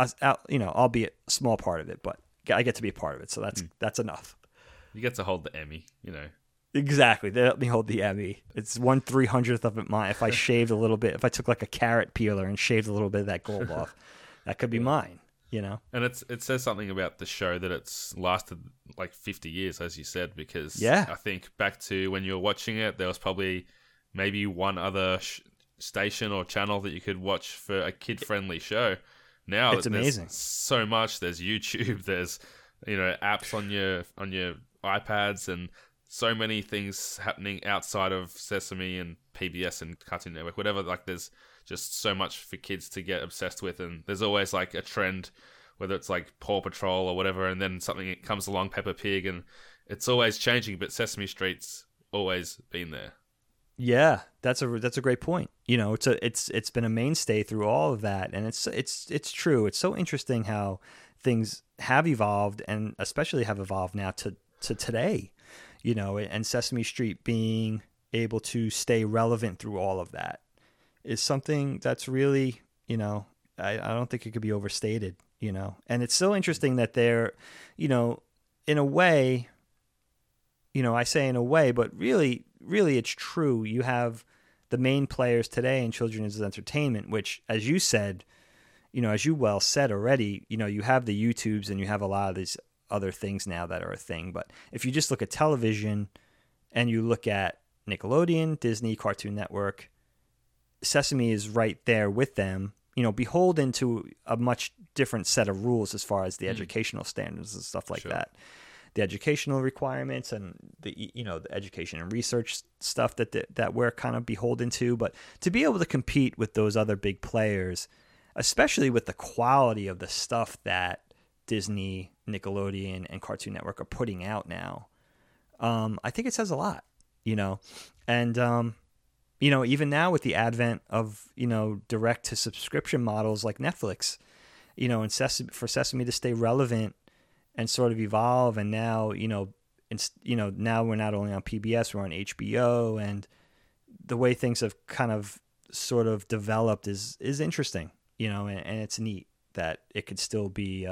Albeit a small part of it, but I get to be a part of it. So that's enough. You get to hold the Emmy, Exactly. They let me hold the Emmy. It's 1/300th of it mine. If I shaved a little bit, if I took like a carrot peeler and shaved a little bit of that gold off, that could be mine, And it says something about the show that it's lasted like 50 years, as you said, because I think back to when you were watching it, there was probably maybe one other station or channel that you could watch for a kid-friendly show. Now it's amazing. So much. There's YouTube. There's apps on your iPads and so many things happening outside of Sesame and PBS and Cartoon Network, whatever. Like, there's just so much for kids to get obsessed with, and there's always like a trend, whether it's like Paw Patrol or whatever, and then something comes along, Peppa Pig, and it's always changing. But Sesame Street's always been there. Yeah, that's a great point. It's been a mainstay through all of that, and it's true. It's so interesting how things have evolved, and especially have evolved now to today. And Sesame Street being able to stay relevant through all of that is something that's really, I don't think it could be overstated, And it's so interesting that they're, in a way, I say in a way, but really it's true. You have the main players today in children's entertainment, which, as you said, as you well said already, you have the YouTubes and you have a lot of these other things now that are a thing. But if you just look at television and you look at Nickelodeon, Disney, Cartoon Network, Sesame is right there with them, beholden to a much different set of rules as far as the educational standards and stuff like that. The educational requirements and the education and research stuff that we're kind of beholden to. But to be able to compete with those other big players, especially with the quality of the stuff that Disney, Nickelodeon, and Cartoon Network are putting out now, I think it says a lot, and even now with the advent of direct to subscription models like Netflix, and for Sesame to stay relevant and sort of evolve, and now now we're not only on PBS, we're on HBO, and the way things have kind of sort of developed is interesting, and it's neat that it could still be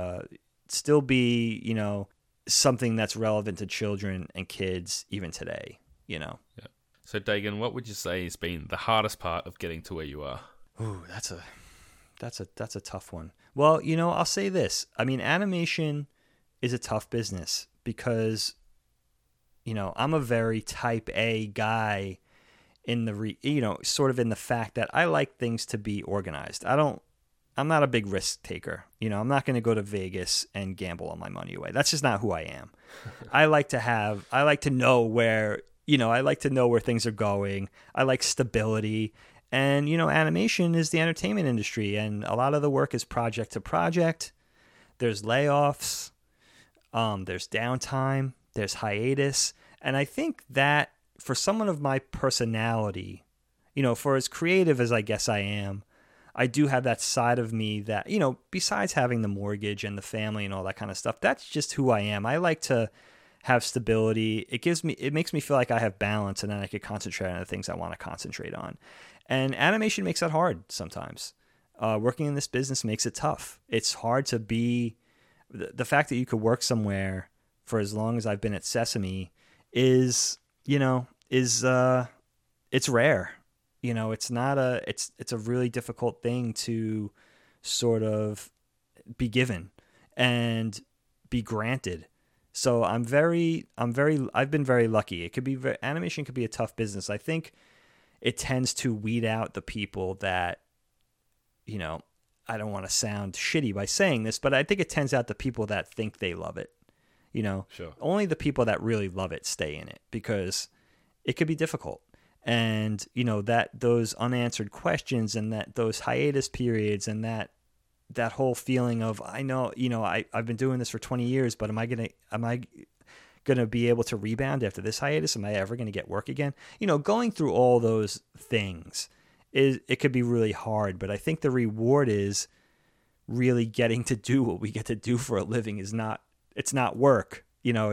something that's relevant to children and kids even today, Yeah. So Dagan, what would you say has been the hardest part of getting to where you are? Ooh, that's a tough one. Well, I'll say this. I mean, animation is a tough business because, I'm a very type A guy in the sort of in the fact that I like things to be organized. I don't a big risk taker. I'm not going to go to Vegas and gamble all my money away. That's just not who I am. I like to know where, I like to know where things are going. I like stability. And, animation is the entertainment industry, and a lot of the work is project to project. There's layoffs, there's downtime, there's hiatus. And I think that for someone of my personality, for as creative as I guess I am, I do have that side of me that, besides having the mortgage and the family and all that kind of stuff, that's just who I am. I like to have stability. It makes me feel like I have balance, and then I could concentrate on the things I want to concentrate on. And animation makes that hard sometimes. Working in this business makes it tough. It's hard to be, the fact that you could work somewhere for as long as I've been at Sesame is it's rare. It's not it's a really difficult thing to sort of be given and be granted. So I've been very lucky. It could be, animation could be a tough business. I think it tends to weed out the people that, I don't want to sound shitty by saying this, but I think it tends out the people that think they love it. Sure. Only the people that really love it stay in it, because it could be difficult. And, that those unanswered questions and that those hiatus periods and that whole feeling of, I know, I've been doing this for 20 years, but am I going to be able to rebound after this hiatus? Am I ever going to get work again? Going through all those things, it could be really hard, but I think the reward is really getting to do what we get to do for a living. It's not work.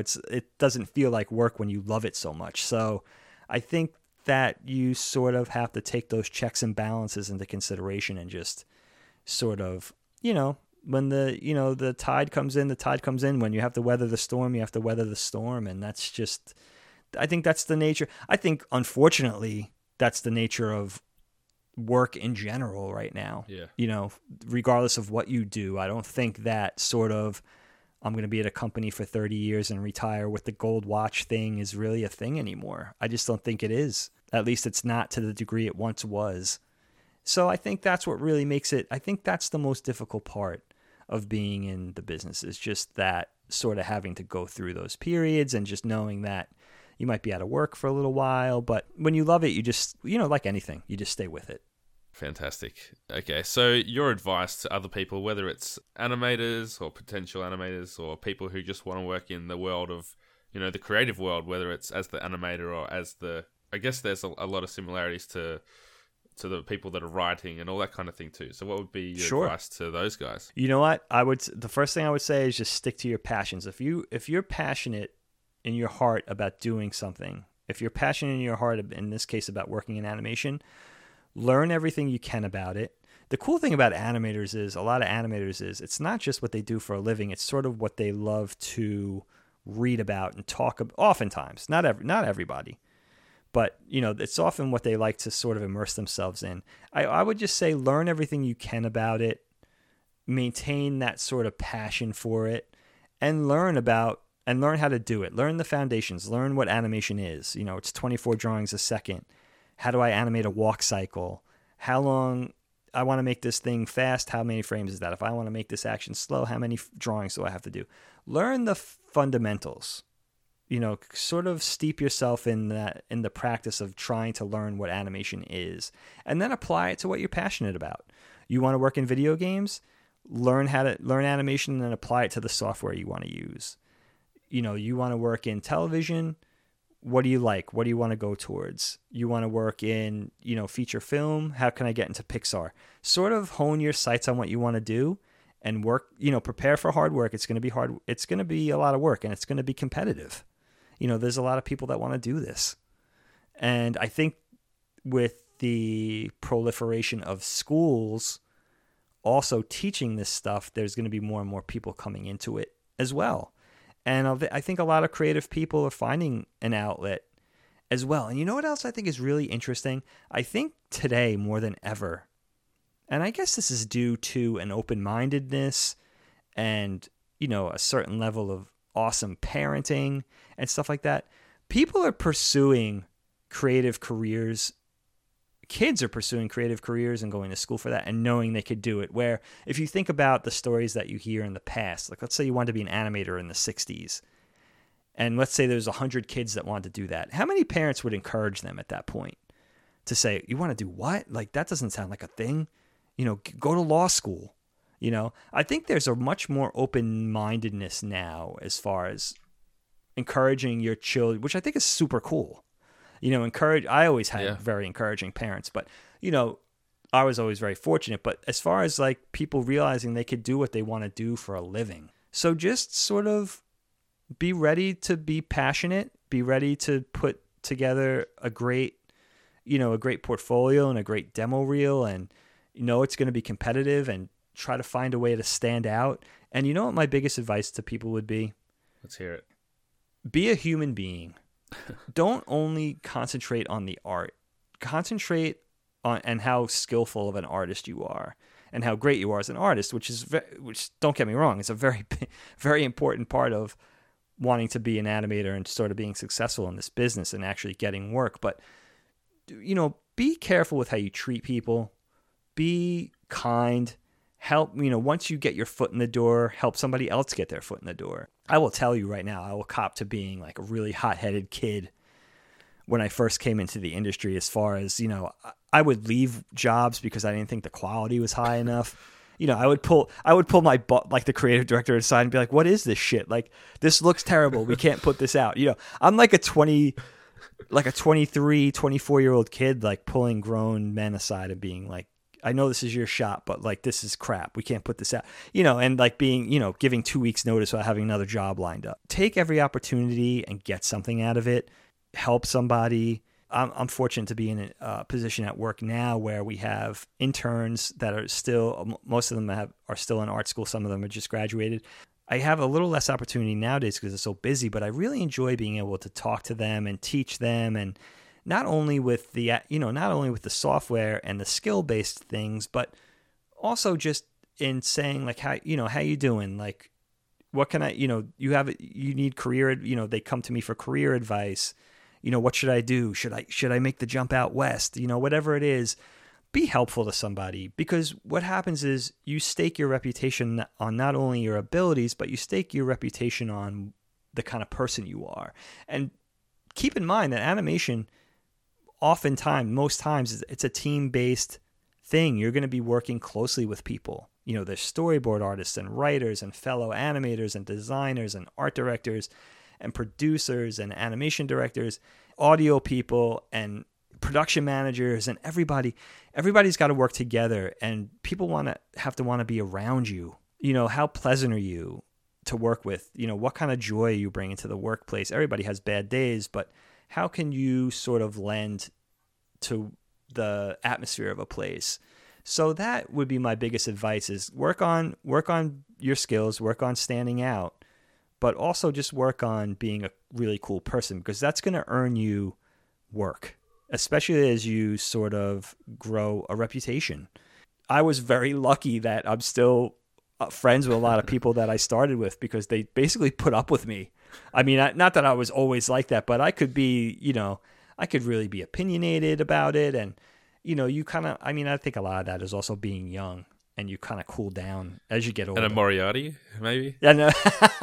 It doesn't feel like work when you love it so much. So I think that you sort of have to take those checks and balances into consideration and just sort of, when the tide comes in, the tide comes in. When you have to weather the storm, you have to weather the storm. And that's just, I think that's the nature. I think, unfortunately, that's the nature of work in general right now. Yeah. Regardless of what you do, I don't think that sort of, I'm going to be at a company for 30 years and retire with the gold watch thing is really a thing anymore. I just don't think it is. At least it's not to the degree it once was. So I think that's what really makes it, I think that's the most difficult part of being in the business, is just that sort of having to go through those periods and just knowing that you might be out of work for a little while, but when you love it, you just, like anything, you just stay with it. Fantastic. Okay, so your advice to other people, whether it's animators or potential animators or people who just want to work in the world of, the creative world, whether it's as the animator or as I guess there's a lot of similarities to the people that are writing and all that kind of thing too. So what would be your advice to those guys? You know what? The first thing I would say is just stick to your passions. If you're passionate in your heart about doing something, if you're passionate in your heart, in this case about working in animation, learn everything you can about it. The cool thing about animators is, a lot of animators is, it's not just what they do for a living, it's sort of what they love to read about and talk about. Oftentimes, not everybody, but it's often what they like to sort of immerse themselves in. I would just say, learn everything you can about it, maintain that sort of passion for it, and learn how to do it. Learn the foundations, learn what animation is. It's 24 drawings a second. How do I animate a walk cycle? How long I want to make this thing fast? How many frames is that? If I want to make this action slow, how many drawings do I have to do? Learn the fundamentals. Sort of steep yourself in the practice of trying to learn what animation is, and then apply it to what you're passionate about. You want to work in video games? Learn animation and then apply it to the software you want to use. You want to work in television? What do you like? What do you want to go towards? You want to work in, feature film? How can I get into Pixar? Sort of hone your sights on what you want to do and work, prepare for hard work. It's going to be hard. It's going to be a lot of work, and it's going to be competitive. There's a lot of people that want to do this. And I think with the proliferation of schools also teaching this stuff, there's going to be more and more people coming into it as well. And I think a lot of creative people are finding an outlet as well. And you know what else I think is really interesting? I think today more than ever, and I guess this is due to an open-mindedness and, a certain level of awesome parenting and stuff like that, people are pursuing creative careers kids are pursuing creative careers and going to school for that and knowing they could do it. Where if you think about the stories that you hear in the past, like let's say you wanted to be an animator in the 60s, and let's say there's 100 kids that wanted to do that. How many parents would encourage them at that point to say, you want to do what? Like, that doesn't sound like a thing. Go to law school. I think there's a much more open-mindedness now as far as encouraging your children, which I think is super cool. I always had very encouraging parents, but, I was always very fortunate. But as far as like people realizing they could do what they want to do for a living. So just sort of be ready to be passionate, be ready to put together a great portfolio and a great demo reel, and it's going to be competitive, and try to find a way to stand out. And you know what my biggest advice to people would be? Let's hear it. Be a human being. Don't only concentrate on the art. Concentrate on and how skillful of an artist you are, and how great you are as an artist, which don't get me wrong, is a very, very important part of wanting to be an animator and sort of being successful in this business and actually getting work. But, be careful with how you treat people. Be kind. Help, once you get your foot in the door, help somebody else get their foot in the door. I will tell you right now, I will cop to being like a really hot-headed kid when I first came into the industry, as far as, I would leave jobs because I didn't think the quality was high enough. I would pull my butt, like the creative director aside, and be like, what is this shit? Like, this looks terrible. We can't put this out. I'm like a 23, 24-year-old kid, like pulling grown men aside and being like, I know this is your shot, but like, this is crap. We can't put this out, and like being, giving 2 weeks notice without having another job lined up. Take every opportunity and get something out of it. Help somebody. I'm fortunate to be in a position at work now where we have interns that are still, most of them are still in art school. Some of them are just graduated. I have a little less opportunity nowadays because it's so busy, but I really enjoy being able to talk to them and teach them, and not only with the software and the skill-based things, but also just in saying like, how you doing? Like, what can you need career, they come to me for career advice. What should I do? Should I make the jump out west? Whatever it is, be helpful to somebody, because what happens is you stake your reputation on not only your abilities, but you stake your reputation on the kind of person you are. And keep in mind that animation, most times, it's a team-based thing. You're going to be working closely with people. There's storyboard artists and writers and fellow animators and designers and art directors and producers and animation directors, audio people and production managers, and everybody's got to work together, and people have to be around you. How pleasant are you to work with? What kind of joy you bring into the workplace? Everybody has bad days, but how can you sort of lend to the atmosphere of a place? So that would be my biggest advice: is work on your skills, work on standing out, but also just work on being a really cool person, because that's going to earn you work, especially as you sort of grow a reputation. I was very lucky that I'm still friends with a lot of people that I started with, because they basically put up with me. I mean, not that I was always like that, but I could be, I could really be opinionated about it. And, you kind of, I think a lot of that is also being young, and you kind of cool down as you get older. And a Moriarty, maybe? Yeah, no.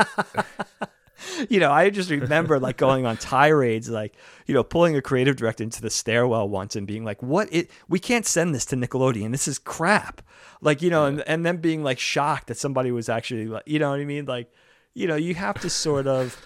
I just remember like going on tirades, like, pulling a creative director into the stairwell once and being like, we can't send this to Nickelodeon. This is crap. Like, and then being like shocked that somebody was actually like, you know what I mean? Like, you have to sort of,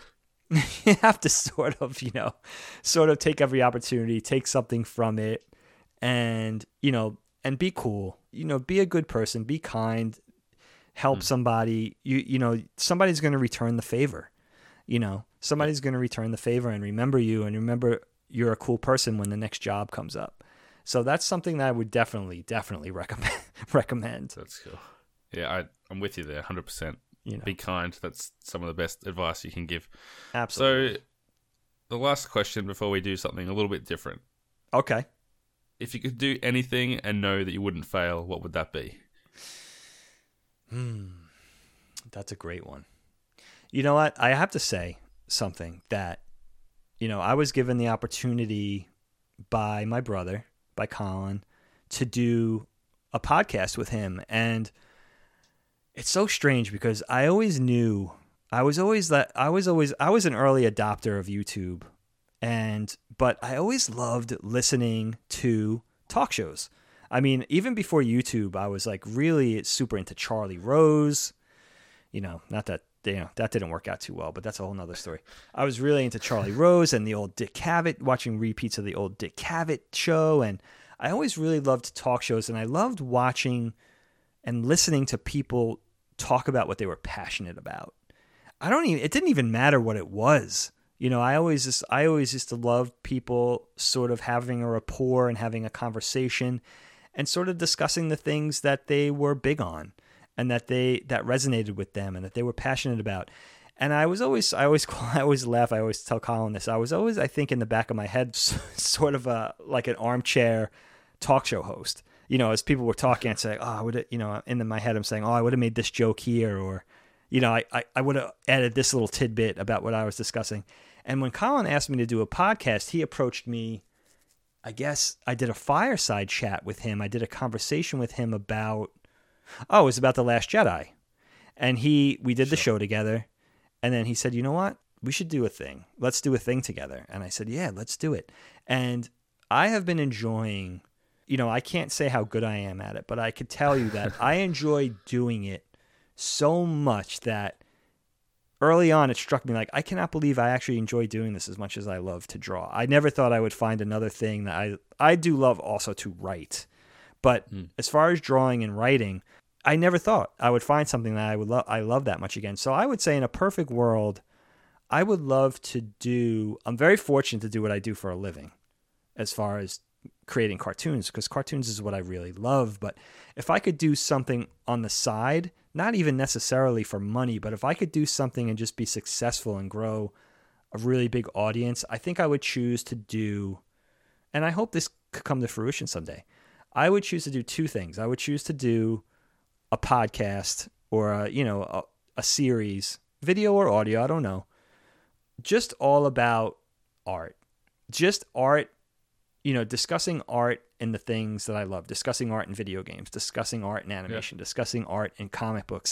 sort of take every opportunity, take something from it, and, and be cool, be a good person, be kind, help somebody, somebody's going to return the favor. Somebody's going to return the favor and remember you, and remember you're a cool person when the next job comes up. So that's something that I would definitely recommend. That's cool. Yeah, I'm with you there, 100%. Be kind. That's some of the best advice you can give. Absolutely. So the last question before we do something a little bit different. Okay. If you could do anything and know that you wouldn't fail, what would that be? That's a great one. You know what? I have to say something that, I was given the opportunity by my brother, by Colin to do a podcast with him. And it's so strange because I always knew I was an early adopter of YouTube, but I always loved listening to talk shows. I mean, even before YouTube, I was like really super into Charlie Rose. Not that that didn't work out too well, but that's a whole nother story. I was really into Charlie Rose and the old Dick Cavett, watching repeats of the old Dick Cavett show, and I always really loved talk shows, and I loved watching and listening to people talk about what they were passionate about. It didn't even matter what it was. I always used to love people sort of having a rapport and having a conversation and sort of discussing the things that they were big on and that resonated with them and that they were passionate about. And I always laugh. I always tell Colin this. I was always, I think, in the back of my head, sort of like an armchair talk show host. As people were talking, I'd say, "Oh, in my head, I'm saying, "Oh, I would have made this joke here," or, I would have added this little tidbit about what I was discussing. And when Colin asked me to do a podcast, he approached me. I guess I did a fireside chat with him. I did a conversation with him about, it was about The Last Jedi. And we did the show together. And then he said, "You know what? We should do a thing. Let's do a thing together." And I said, "Yeah, let's do it." And I have been enjoying, I can't say how good I am at it, but I could tell you that I enjoy doing it so much that early on it struck me like, I cannot believe I actually enjoy doing this as much as I love to draw. I never thought I would find another thing that I do love also to write. But as far as drawing and writing, I never thought I would find something that I love that much again. So I would say in a perfect world, I would love to I'm very fortunate to do what I do for a living as far as creating cartoons, because cartoons is what I really love. But if I could do something on the side, not even necessarily for money, but if I could do something and just be successful and grow a really big audience, I think I would choose to do, and I hope this could come to fruition someday, I would choose to do two things. I would choose to do a podcast or a series, video or audio, I don't know, just all about art. Just art, discussing art and the things that I love, discussing art in video games, discussing art in animation, discussing art in comic books.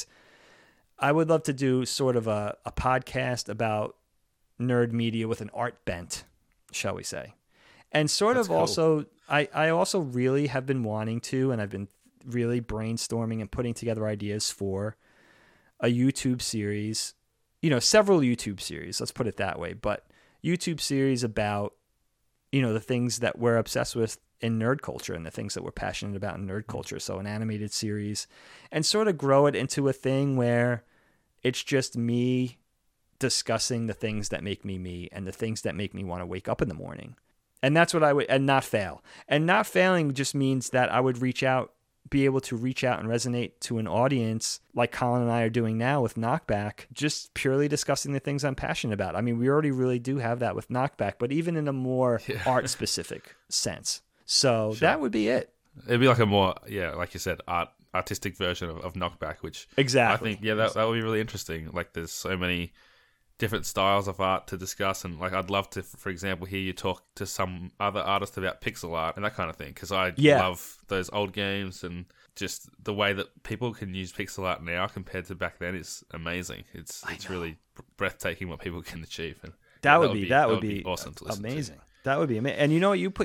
I would love to do sort of a podcast about nerd media with an art bent, shall we say. And sort of also, I also really have been wanting to, and I've been really brainstorming and putting together ideas for a YouTube series, several YouTube series, let's put it that way, but YouTube series about, the things that we're obsessed with in nerd culture and the things that we're passionate about in nerd culture. So an animated series, and sort of grow it into a thing where it's just me discussing the things that make me me and the things that make me want to wake up in the morning. And that's what I would, and not fail. And not failing just means that I would be able to reach out and resonate to an audience like Colin and I are doing now with Knockback, just purely discussing the things I'm passionate about. I mean, we already really do have that with Knockback, but even in a more art-specific sense. So that would be it. It'd be like a more, like you said, artistic version of Knockback, which exactly. I think, that would be really interesting. Like, there's so many different styles of art to discuss, and like I'd love to, for example, hear you talk to some other artist about pixel art and that kind of thing, because I love those old games, and just the way that people can use pixel art now compared to back then is amazing. It's really breathtaking what people can achieve, and that would be awesome to listen amazing. to. That would be amazing. And you know what, you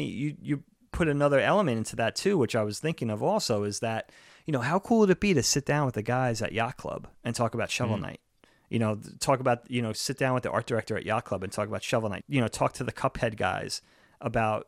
put another element into that too, which I was thinking of also, is that, how cool would it be to sit down with the guys at Yacht Club and talk about Shovel Knight? Talk about, sit down with the art director at Yacht Club and talk about Shovel Knight. Talk to the Cuphead guys about,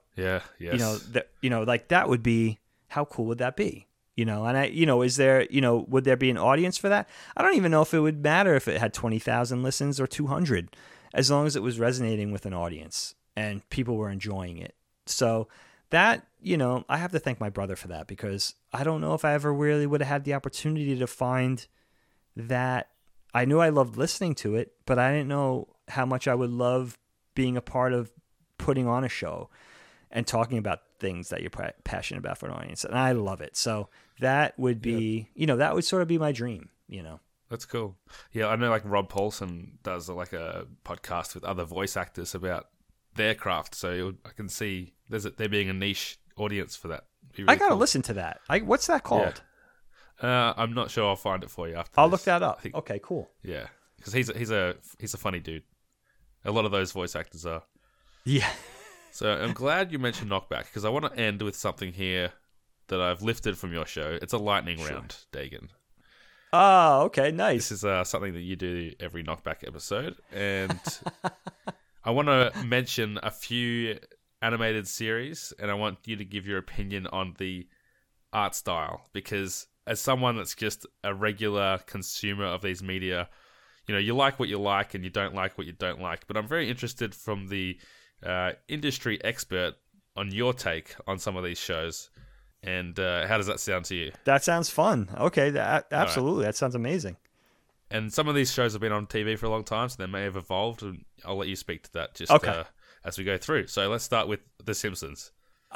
like that would be, how cool would that be? And is there, would there be an audience for that? I don't even know if it would matter if it had 20,000 listens or 200, as long as it was resonating with an audience and people were enjoying it. So that, I have to thank my brother for that, because I don't know if I ever really would have had the opportunity to find that. I knew I loved listening to it, but I didn't know how much I would love being a part of putting on a show and talking about things that you're passionate about for an audience. And I love it. So that would be, that would sort of be my dream, That's cool. Yeah, I know like Rob Paulson does like a podcast with other voice actors about their craft. So I can see there being a niche audience for that. Be I really gotta cool. listen to that. What's that called? I'm not sure. I'll find it for you after. I'll this. look that up. I think- Okay, cool. Yeah, because he's a funny dude. A lot of those voice actors are. Yeah. So I'm glad you mentioned Knockback, because I want to end with something here that I've lifted from your show. It's a lightning round, Dagan. Oh, okay, nice. This is something that you do every Knockback episode, and I want to mention a few animated series, and I want you to give your opinion on the art style, because as someone that's just a regular consumer of these media, you know, you like what you like and you don't like what you don't like. But I'm very interested from the industry expert on your take on some of these shows. And how does that sound to you? That sounds fun. Okay, absolutely. That sounds amazing. And some of these shows have been on TV for a long time, so they may have evolved. And I'll let you speak to that just as we go through. So let's start with The Simpsons.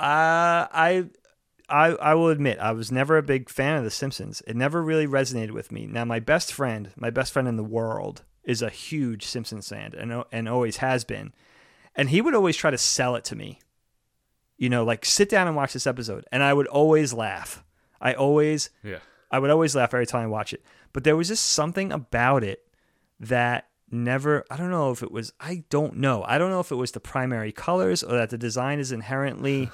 I will admit, I was never a big fan of The Simpsons. It never really resonated with me. Now, my best friend in the world, is a huge Simpsons fan and always has been. And he would always try to sell it to me. You know, like, sit down and watch this episode. And I would always laugh. I would always laugh every time I watch it. But there was just something about it that never, I don't know if it was the primary colors or that the design is inherently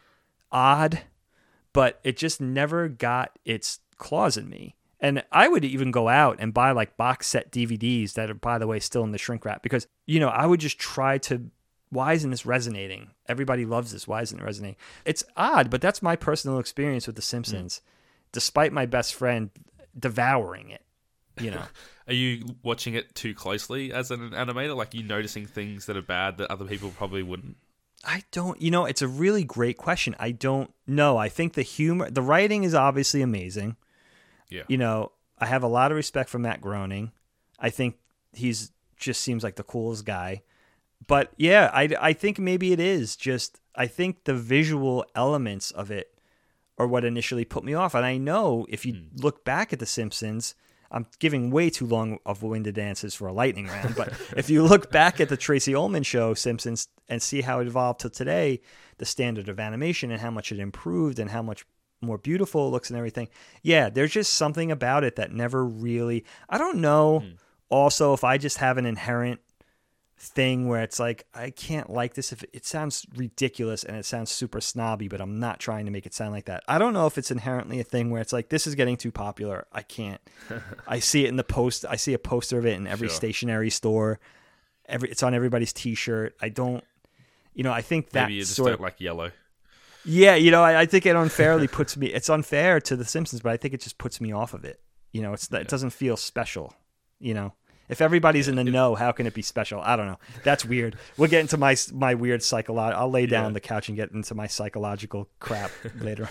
odd, but it just never got its claws in me. And I would even go out and buy like box set DVDs that are, by the way, still in the shrink wrap, because, you know, I would just try to, why isn't this resonating? Everybody loves this. Why isn't it resonating? It's odd, but that's my personal experience with The Simpsons, despite my best friend devouring it, you know. Are you watching it too closely as an animator? Like, you noticing things that are bad that other people probably wouldn't? I don't, you know, it's a really great question. I don't know. I think the writing is obviously amazing. Yeah. You know, I have a lot of respect for Matt Groening. I think he's just seems like the coolest guy. But yeah, I think maybe it is just, I think the visual elements of it are what initially put me off. And I know if you look back at The Simpsons, I'm giving way too long of winded answers for a lightning round, but if you look back at the Tracy Ullman show, Simpsons, and see how it evolved to today, the standard of animation and how much it improved and how much more beautiful it looks and everything. Yeah, there's just something about it that never really, I don't know also if I just have an inherent thing where it's like, I can't like this if it sounds ridiculous and it sounds super snobby, but I'm not trying to make it sound like that. I don't know if it's inherently a thing where it's like, this is getting too popular. I can't. I see it in the post. I see a poster of it in every stationery store. It's on everybody's t-shirt. I don't, you know, I think that maybe you just don't like yellow. Yeah, you know, I think it unfairly puts me, it's unfair to The Simpsons, but I think it just puts me off of it. You know, it doesn't feel special, you know. If everybody's in the know, how can it be special? I don't know. That's weird. We'll get into my weird psychological. I'll lay down on the couch and get into my psychological crap later.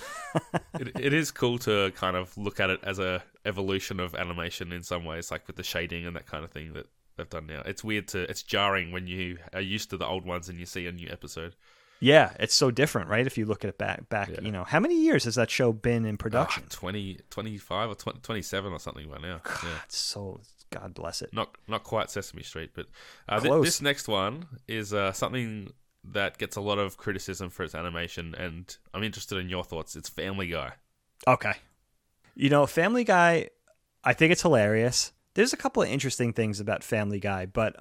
It is cool to kind of look at it as a evolution of animation in some ways, like with the shading and that kind of thing that they've done now. It's weird it's jarring when you are used to the old ones and you see a new episode. Yeah, it's so different, right? If you look at it back, you know, how many years has that show been in production? 20, 25 or 27 or something by now. God, so God bless it. Not quite Sesame Street, but this next one is something that gets a lot of criticism for its animation, and I'm interested in your thoughts. It's Family Guy. Okay. You know, Family Guy, I think it's hilarious. There's a couple of interesting things about Family Guy, but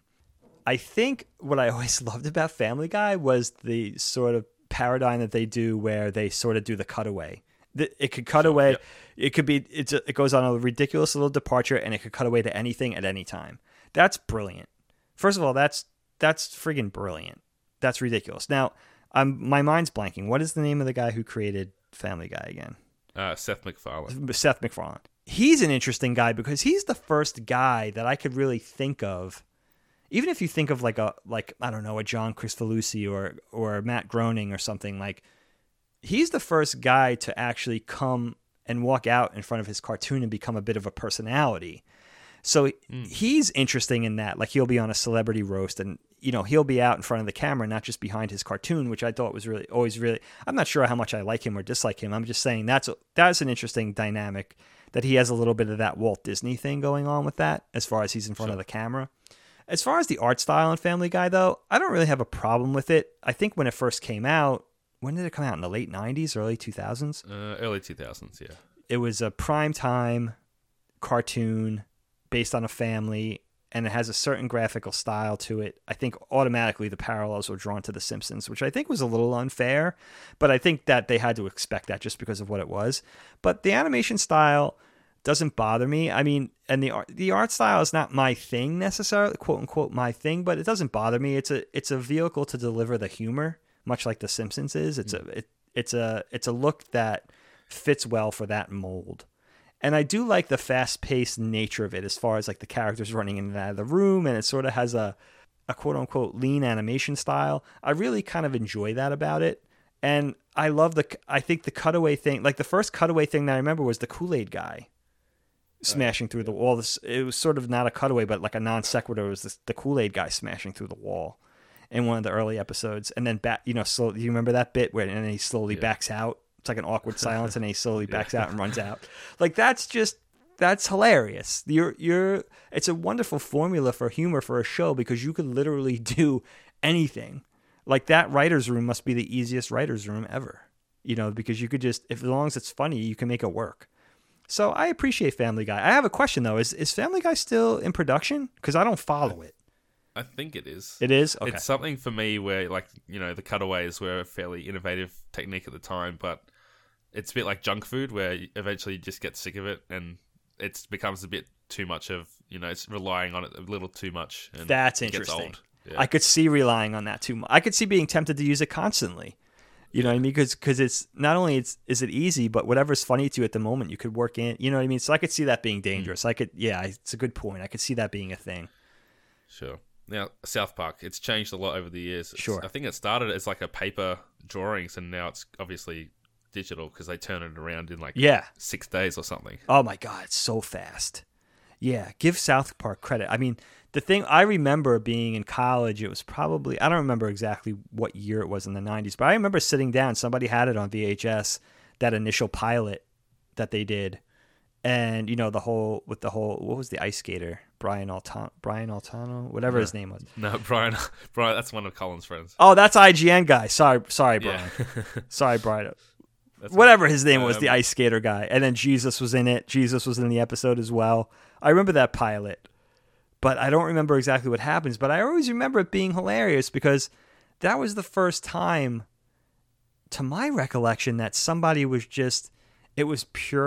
I think what I always loved about Family Guy was the sort of paradigm that they do where they sort of do the cutaway. It could cut away. Yep. It could be, it goes on a ridiculous little departure, and it could cut away to anything at any time. That's brilliant. First of all, that's friggin' brilliant. That's ridiculous. Now, my mind's blanking. What is the name of the guy who created Family Guy again? Seth MacFarlane. Seth MacFarlane. He's an interesting guy because he's the first guy that I could really think of. Even if you think of like I don't know, a John Kricfalusi or Matt Groening or something, like, he's the first guy to actually come and walk out in front of his cartoon and become a bit of a personality. So he's interesting in that. Like, he'll be on a celebrity roast and, you know, he'll be out in front of the camera, not just behind his cartoon, which I thought was always really, I'm not sure how much I like him or dislike him. I'm just saying that's an interesting dynamic, that he has a little bit of that Walt Disney thing going on with that, as far as he's in front of the camera. As far as the art style on Family Guy, though, I don't really have a problem with it. I think when it first came out, when did it come out? In the late 90s, early 2000s? Early 2000s, yeah. It was a primetime cartoon based on a family, and it has a certain graphical style to it. I think automatically the parallels were drawn to The Simpsons, which I think was a little unfair, but I think that they had to expect that just because of what it was. But the animation style doesn't bother me. I mean, and the art style is not my thing necessarily, quote unquote my thing, but it doesn't bother me. It's a vehicle to deliver the humor, much like The Simpsons is. It's a look that fits well for that mold. And I do like the fast-paced nature of it as far as like the characters running in and out of the room, and it sort of has a quote-unquote lean animation style. I really kind of enjoy that about it. And I love I think the cutaway thing, like the first cutaway thing that I remember was the Kool-Aid guy smashing through the wall. It was sort of not a cutaway, but like a non sequitur. It was the Kool-Aid guy smashing through the wall in one of the early episodes. And then so you remember that bit where and then he slowly backs out? It's like an awkward silence, and he slowly backs out and runs out. Like that's hilarious. It's a wonderful formula for humor for a show because you could literally do anything. Like that writer's room must be the easiest writer's room ever. Because you could just, as long as it's funny, you can make it work. So I appreciate Family Guy. I have a question though: is Family Guy still in production? Because I don't follow it. I think it is. It is? Okay. It's something for me where, like, the cutaways were a fairly innovative technique at the time, but it's a bit like junk food where eventually you just get sick of it and it becomes a bit too much of, it's relying on it a little too much. And that's it gets interesting. old. Yeah. I could see relying on that too much. I could see being tempted to use it constantly. You know what I mean? Because it's not only is it easy, but whatever's funny to you at the moment, you could work in. You know what I mean? So I could see that being dangerous. It's a good point. I could see that being a thing. Sure. Now, South Park, it's changed a lot over the years. Sure. I think it started as like a paper drawings, and now it's obviously digital because they turn it around in 6 days or something. Oh my God, it's so fast. Yeah, give South Park credit. I mean, the thing I remember being in college, it was probably, I don't remember exactly what year it was in the 90s, but I remember sitting down, somebody had it on VHS, that initial pilot that they did. And, what was the ice skater? Brian Altano, whatever his name was. No, Brian, that's one of Colin's friends. Oh, that's IGN guy. Sorry, Brian. Yeah. Sorry, Brian. Whatever his name was, the ice skater guy. And then Jesus was in it. Jesus was in the episode as well. I remember that pilot, but I don't remember exactly what happens. But I always remember it being hilarious because that was the first time, to my recollection, that somebody was just, it was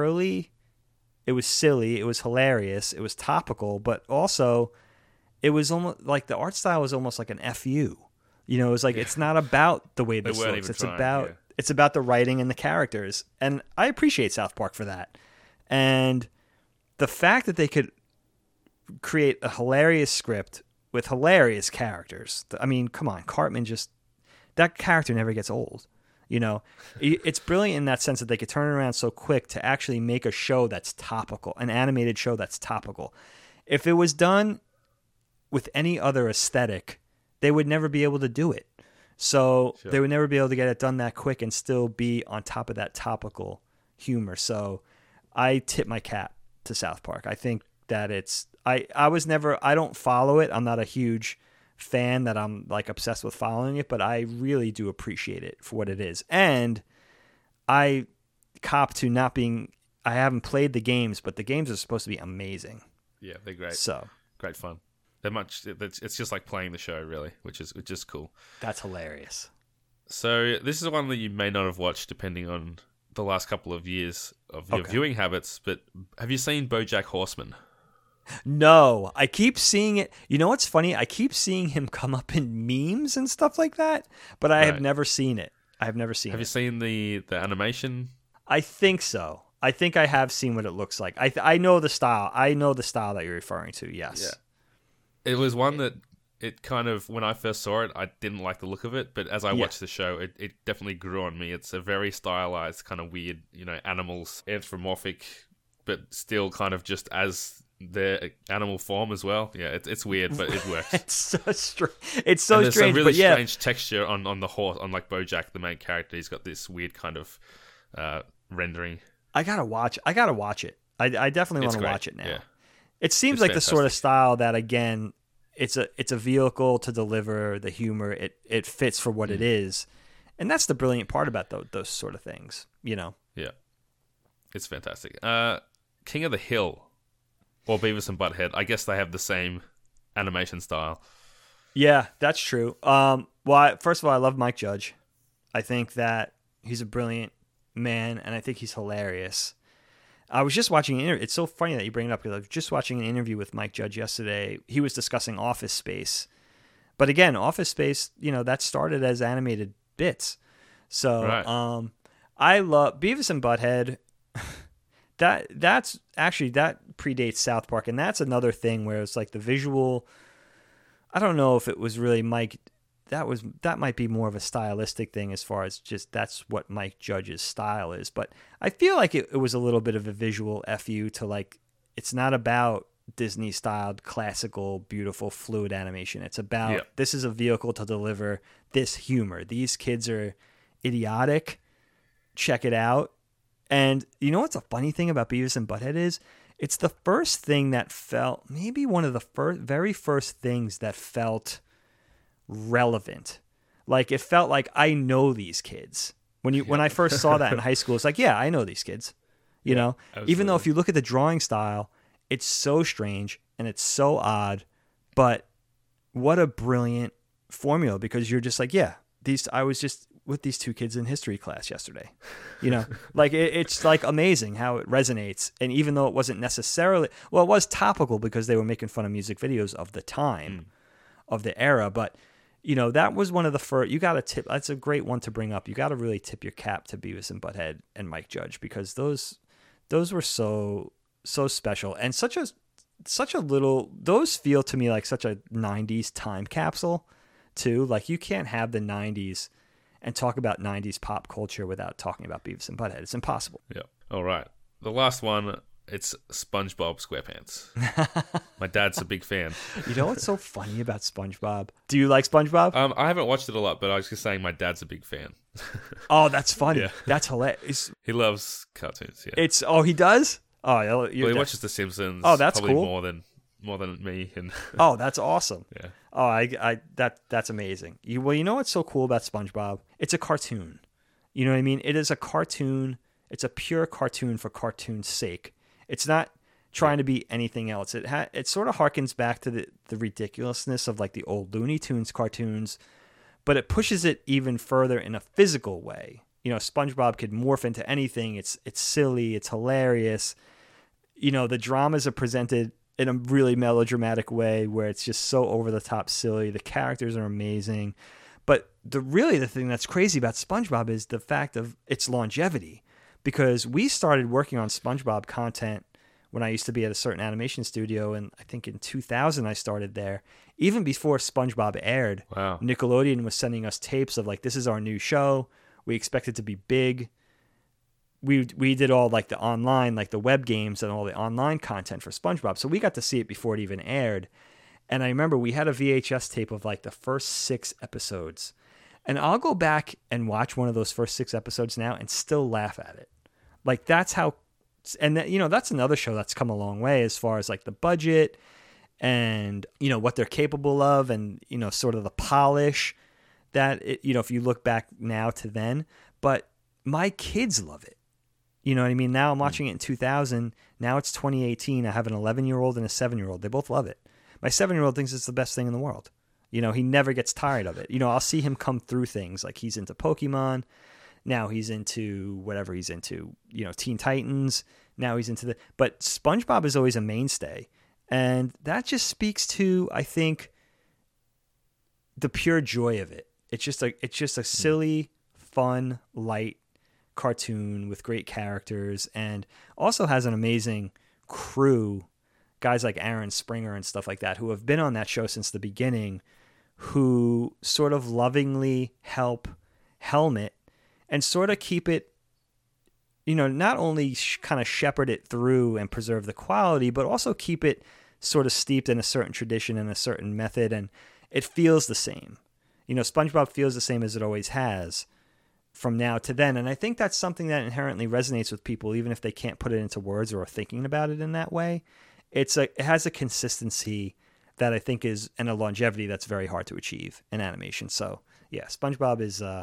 silly, it was hilarious, it was topical, but also it was almost like the art style was almost like an FU. It was like, it's not about the way this looks. It's about the writing and the characters. And I appreciate South Park for that. And the fact that they could create a hilarious script with hilarious characters. I mean, come on, Cartman that character never gets old. It's brilliant in that sense that they could turn it around so quick to actually make a show that's topical, an animated show that's topical. If it was done with any other aesthetic, they would never be able to do it. So They would never be able to get it done that quick and still be on top of that topical humor. So I tip my cap to South Park. I think that I don't follow it. I'm not a huge fan that I'm like obsessed with following it, but I really do appreciate it for what it is. And I cop to not being, I haven't played the games, but the games are supposed to be amazing. Yeah, they're great. So great fun. It's just like playing the show, really, which is cool. That's hilarious. So this is one that you may not have watched, depending on the last couple of years of your viewing habits. But have you seen BoJack Horseman? No, I keep seeing it. You know what's funny? I keep seeing him come up in memes and stuff like that, but I have never seen it. Have you seen the animation? I think so. I think I have seen what it looks like. I know the style. I know the style that you're referring to. Yes. Yeah. It was one that it kind of, when I first saw it, I didn't like the look of it, but as I watched the show, it definitely grew on me. It's a very stylized, kind of weird, animals, anthropomorphic, but still kind of just as their animal form as well. Yeah, it's weird, but it works. It's so strange. It's so there's strange, some really but yeah. strange texture on the horse, on like BoJack, the main character. He's got this weird kind of rendering. I gotta watch it. I definitely want to watch it now. Yeah. It seems like fantastic. The sort of style that, again, it's a vehicle to deliver the humor. It fits for what it is, And that's the brilliant part about those sort of things, you know? Yeah. It's fantastic. King of the Hill or Beavis and Butthead, I guess they have the same animation style. Yeah, that's true. First of all, I love Mike Judge. I think that he's a brilliant man, and I think he's hilarious. I was just watching an interview. It's so funny that you bring it up because I was just watching an interview with Mike Judge yesterday. He was discussing Office Space. But again, Office Space, that started as animated bits. So right. I love Beavis and Butthead. That predates South Park, and that's another thing where it's like the visual. I don't know if it was really Mike. That might be more of a stylistic thing as far as just that's what Mike Judge's style is. But I feel like it was a little bit of a visual FU to like. It's not about Disney styled classical beautiful fluid animation. It's about This is a vehicle to deliver this humor. These kids are idiotic. Check it out. And you know what's a funny thing about Beavis and Butthead is? It's the first thing that felt, maybe one of the very first things that felt relevant. Like it felt like I know these kids. When I first saw that in high school, it's like, yeah, I know these kids. You know, absolutely. Even though if you look at the drawing style, it's so strange and it's so odd, but what a brilliant formula, because you're just like, yeah, I was just with these two kids in history class yesterday, like it's like amazing how it resonates. And even though it wasn't necessarily, well, it was topical because they were making fun of music videos of the time, of the era. But, that was one of the first, you got to tip. That's a great one to bring up. You got to really tip your cap to Beavis and Butthead and Mike Judge, because those were so special and such a little, those feel to me like such a 90s time capsule too. Like you can't have the 90s and talk about 90s pop culture without talking about Beavis and Butthead. It's impossible. Yeah. All right. The last one, it's SpongeBob SquarePants. My dad's a big fan. You know what's so funny about SpongeBob? Do you like SpongeBob? I haven't watched it a lot, but I was just saying my dad's a big fan. Oh, that's funny. Yeah. That's hilarious. He loves cartoons, yeah. He does? Oh, well, he watches The Simpsons. Oh, that's probably cool. more than me. And oh, that's awesome. Yeah. Oh, that's amazing. You know what's so cool about SpongeBob? It's a cartoon. You know what I mean? It is a cartoon. It's a pure cartoon for cartoon's sake. It's not trying to be anything else. It sort of harkens back to the ridiculousness of like the old Looney Tunes cartoons, but it pushes it even further in a physical way. SpongeBob could morph into anything. It's silly. It's hilarious. The dramas are presented in a really melodramatic way where it's just so over the top silly. The characters are amazing. But the thing that's crazy about SpongeBob is the fact of its longevity, because we started working on SpongeBob content when I used to be at a certain animation studio, and I think in 2000 I started there. Even before SpongeBob aired, wow. Nickelodeon was sending us tapes of like, this is our new show. We expect it to be big. We did all like the online, like the web games and all the online content for SpongeBob. So we got to see it before it even aired. And I remember we had a VHS tape of like the first 6 episodes. And I'll go back and watch one of those first 6 episodes now and still laugh at it. Like that's how, and that's another show that's come a long way as far as like the budget and, what they're capable of and, sort of the polish that, if you look back now to then. But my kids love it. You know what I mean? Now I'm watching it in 2000. Now it's 2018. I have an 11-year-old and a 7-year-old. They both love it. My 7-year-old thinks it's the best thing in the world. He never gets tired of it. I'll see him come through things. Like he's into Pokemon. Now he's into whatever he's into, Teen Titans. Now he's into but SpongeBob is always a mainstay. And that just speaks to, I think, the pure joy of it. It's just a silly, fun, light cartoon with great characters, and also has an amazing crew, guys like Aaron Springer and stuff like that, who have been on that show since the beginning, who sort of lovingly help helm it and sort of keep it, not only kind of shepherd it through and preserve the quality, but also keep it sort of steeped in a certain tradition and a certain method, and it feels the same. SpongeBob feels the same as it always has from now to then. And I think that's something that inherently resonates with people, even if they can't put it into words or are thinking about it in that way. It has a consistency that I think is, and a longevity that's very hard to achieve in animation. So yeah, SpongeBob is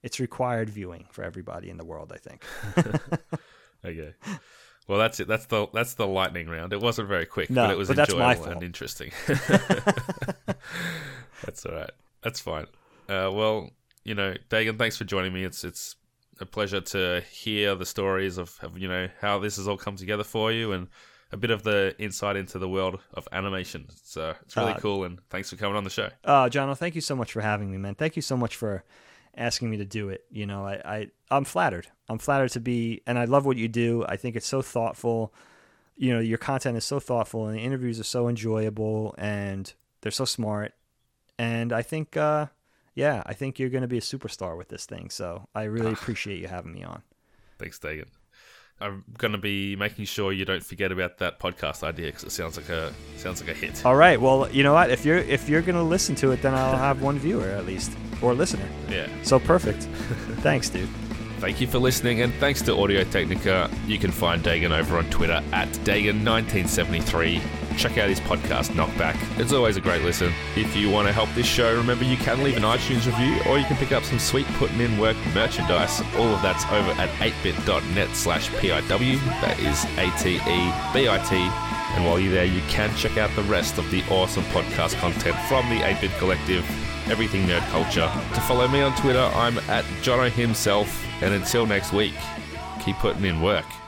it's required viewing for everybody in the world, I think. Okay. Well, that's it. That's the lightning round. It wasn't very quick, No, but it was but that's my enjoyable fault. and interesting. That's all right. That's fine. Well, Dagan, thanks for joining me. It's a pleasure to hear the stories of how this has all come together for you and a bit of the insight into the world of animation. So it's really cool, and thanks for coming on the show. John, thank you so much for having me, man. Thank you so much for asking me to do it. I'm flattered. I'm flattered to be, and I love what you do. I think it's so thoughtful. Your content is so thoughtful, and the interviews are so enjoyable, and they're so smart. And I think, I think you're going to be a superstar with this thing. So I really appreciate you having me on. Thanks, Dagan. I'm going to be making sure you don't forget about that podcast idea because it sounds like a hit. All right. Well, you know what? If you're going to listen to it, then I'll have one viewer at least, or listener. Yeah. So perfect. Thanks, dude. Thank you for listening, and thanks to Audio Technica. You can find Dagan over on Twitter at Dagan1973. Check out his podcast, Knockback. It's always a great listen. If you want to help this show, remember you can leave an iTunes review, or you can pick up some sweet Putting In Work merchandise. All of that's over at 8bit.net/PIW. That is ATEBIT. And while you're there, you can check out the rest of the awesome podcast content from the 8-Bit Collective, Everything Nerd Culture. To follow me on Twitter, I'm at Jono himself. And until next week, keep putting in work.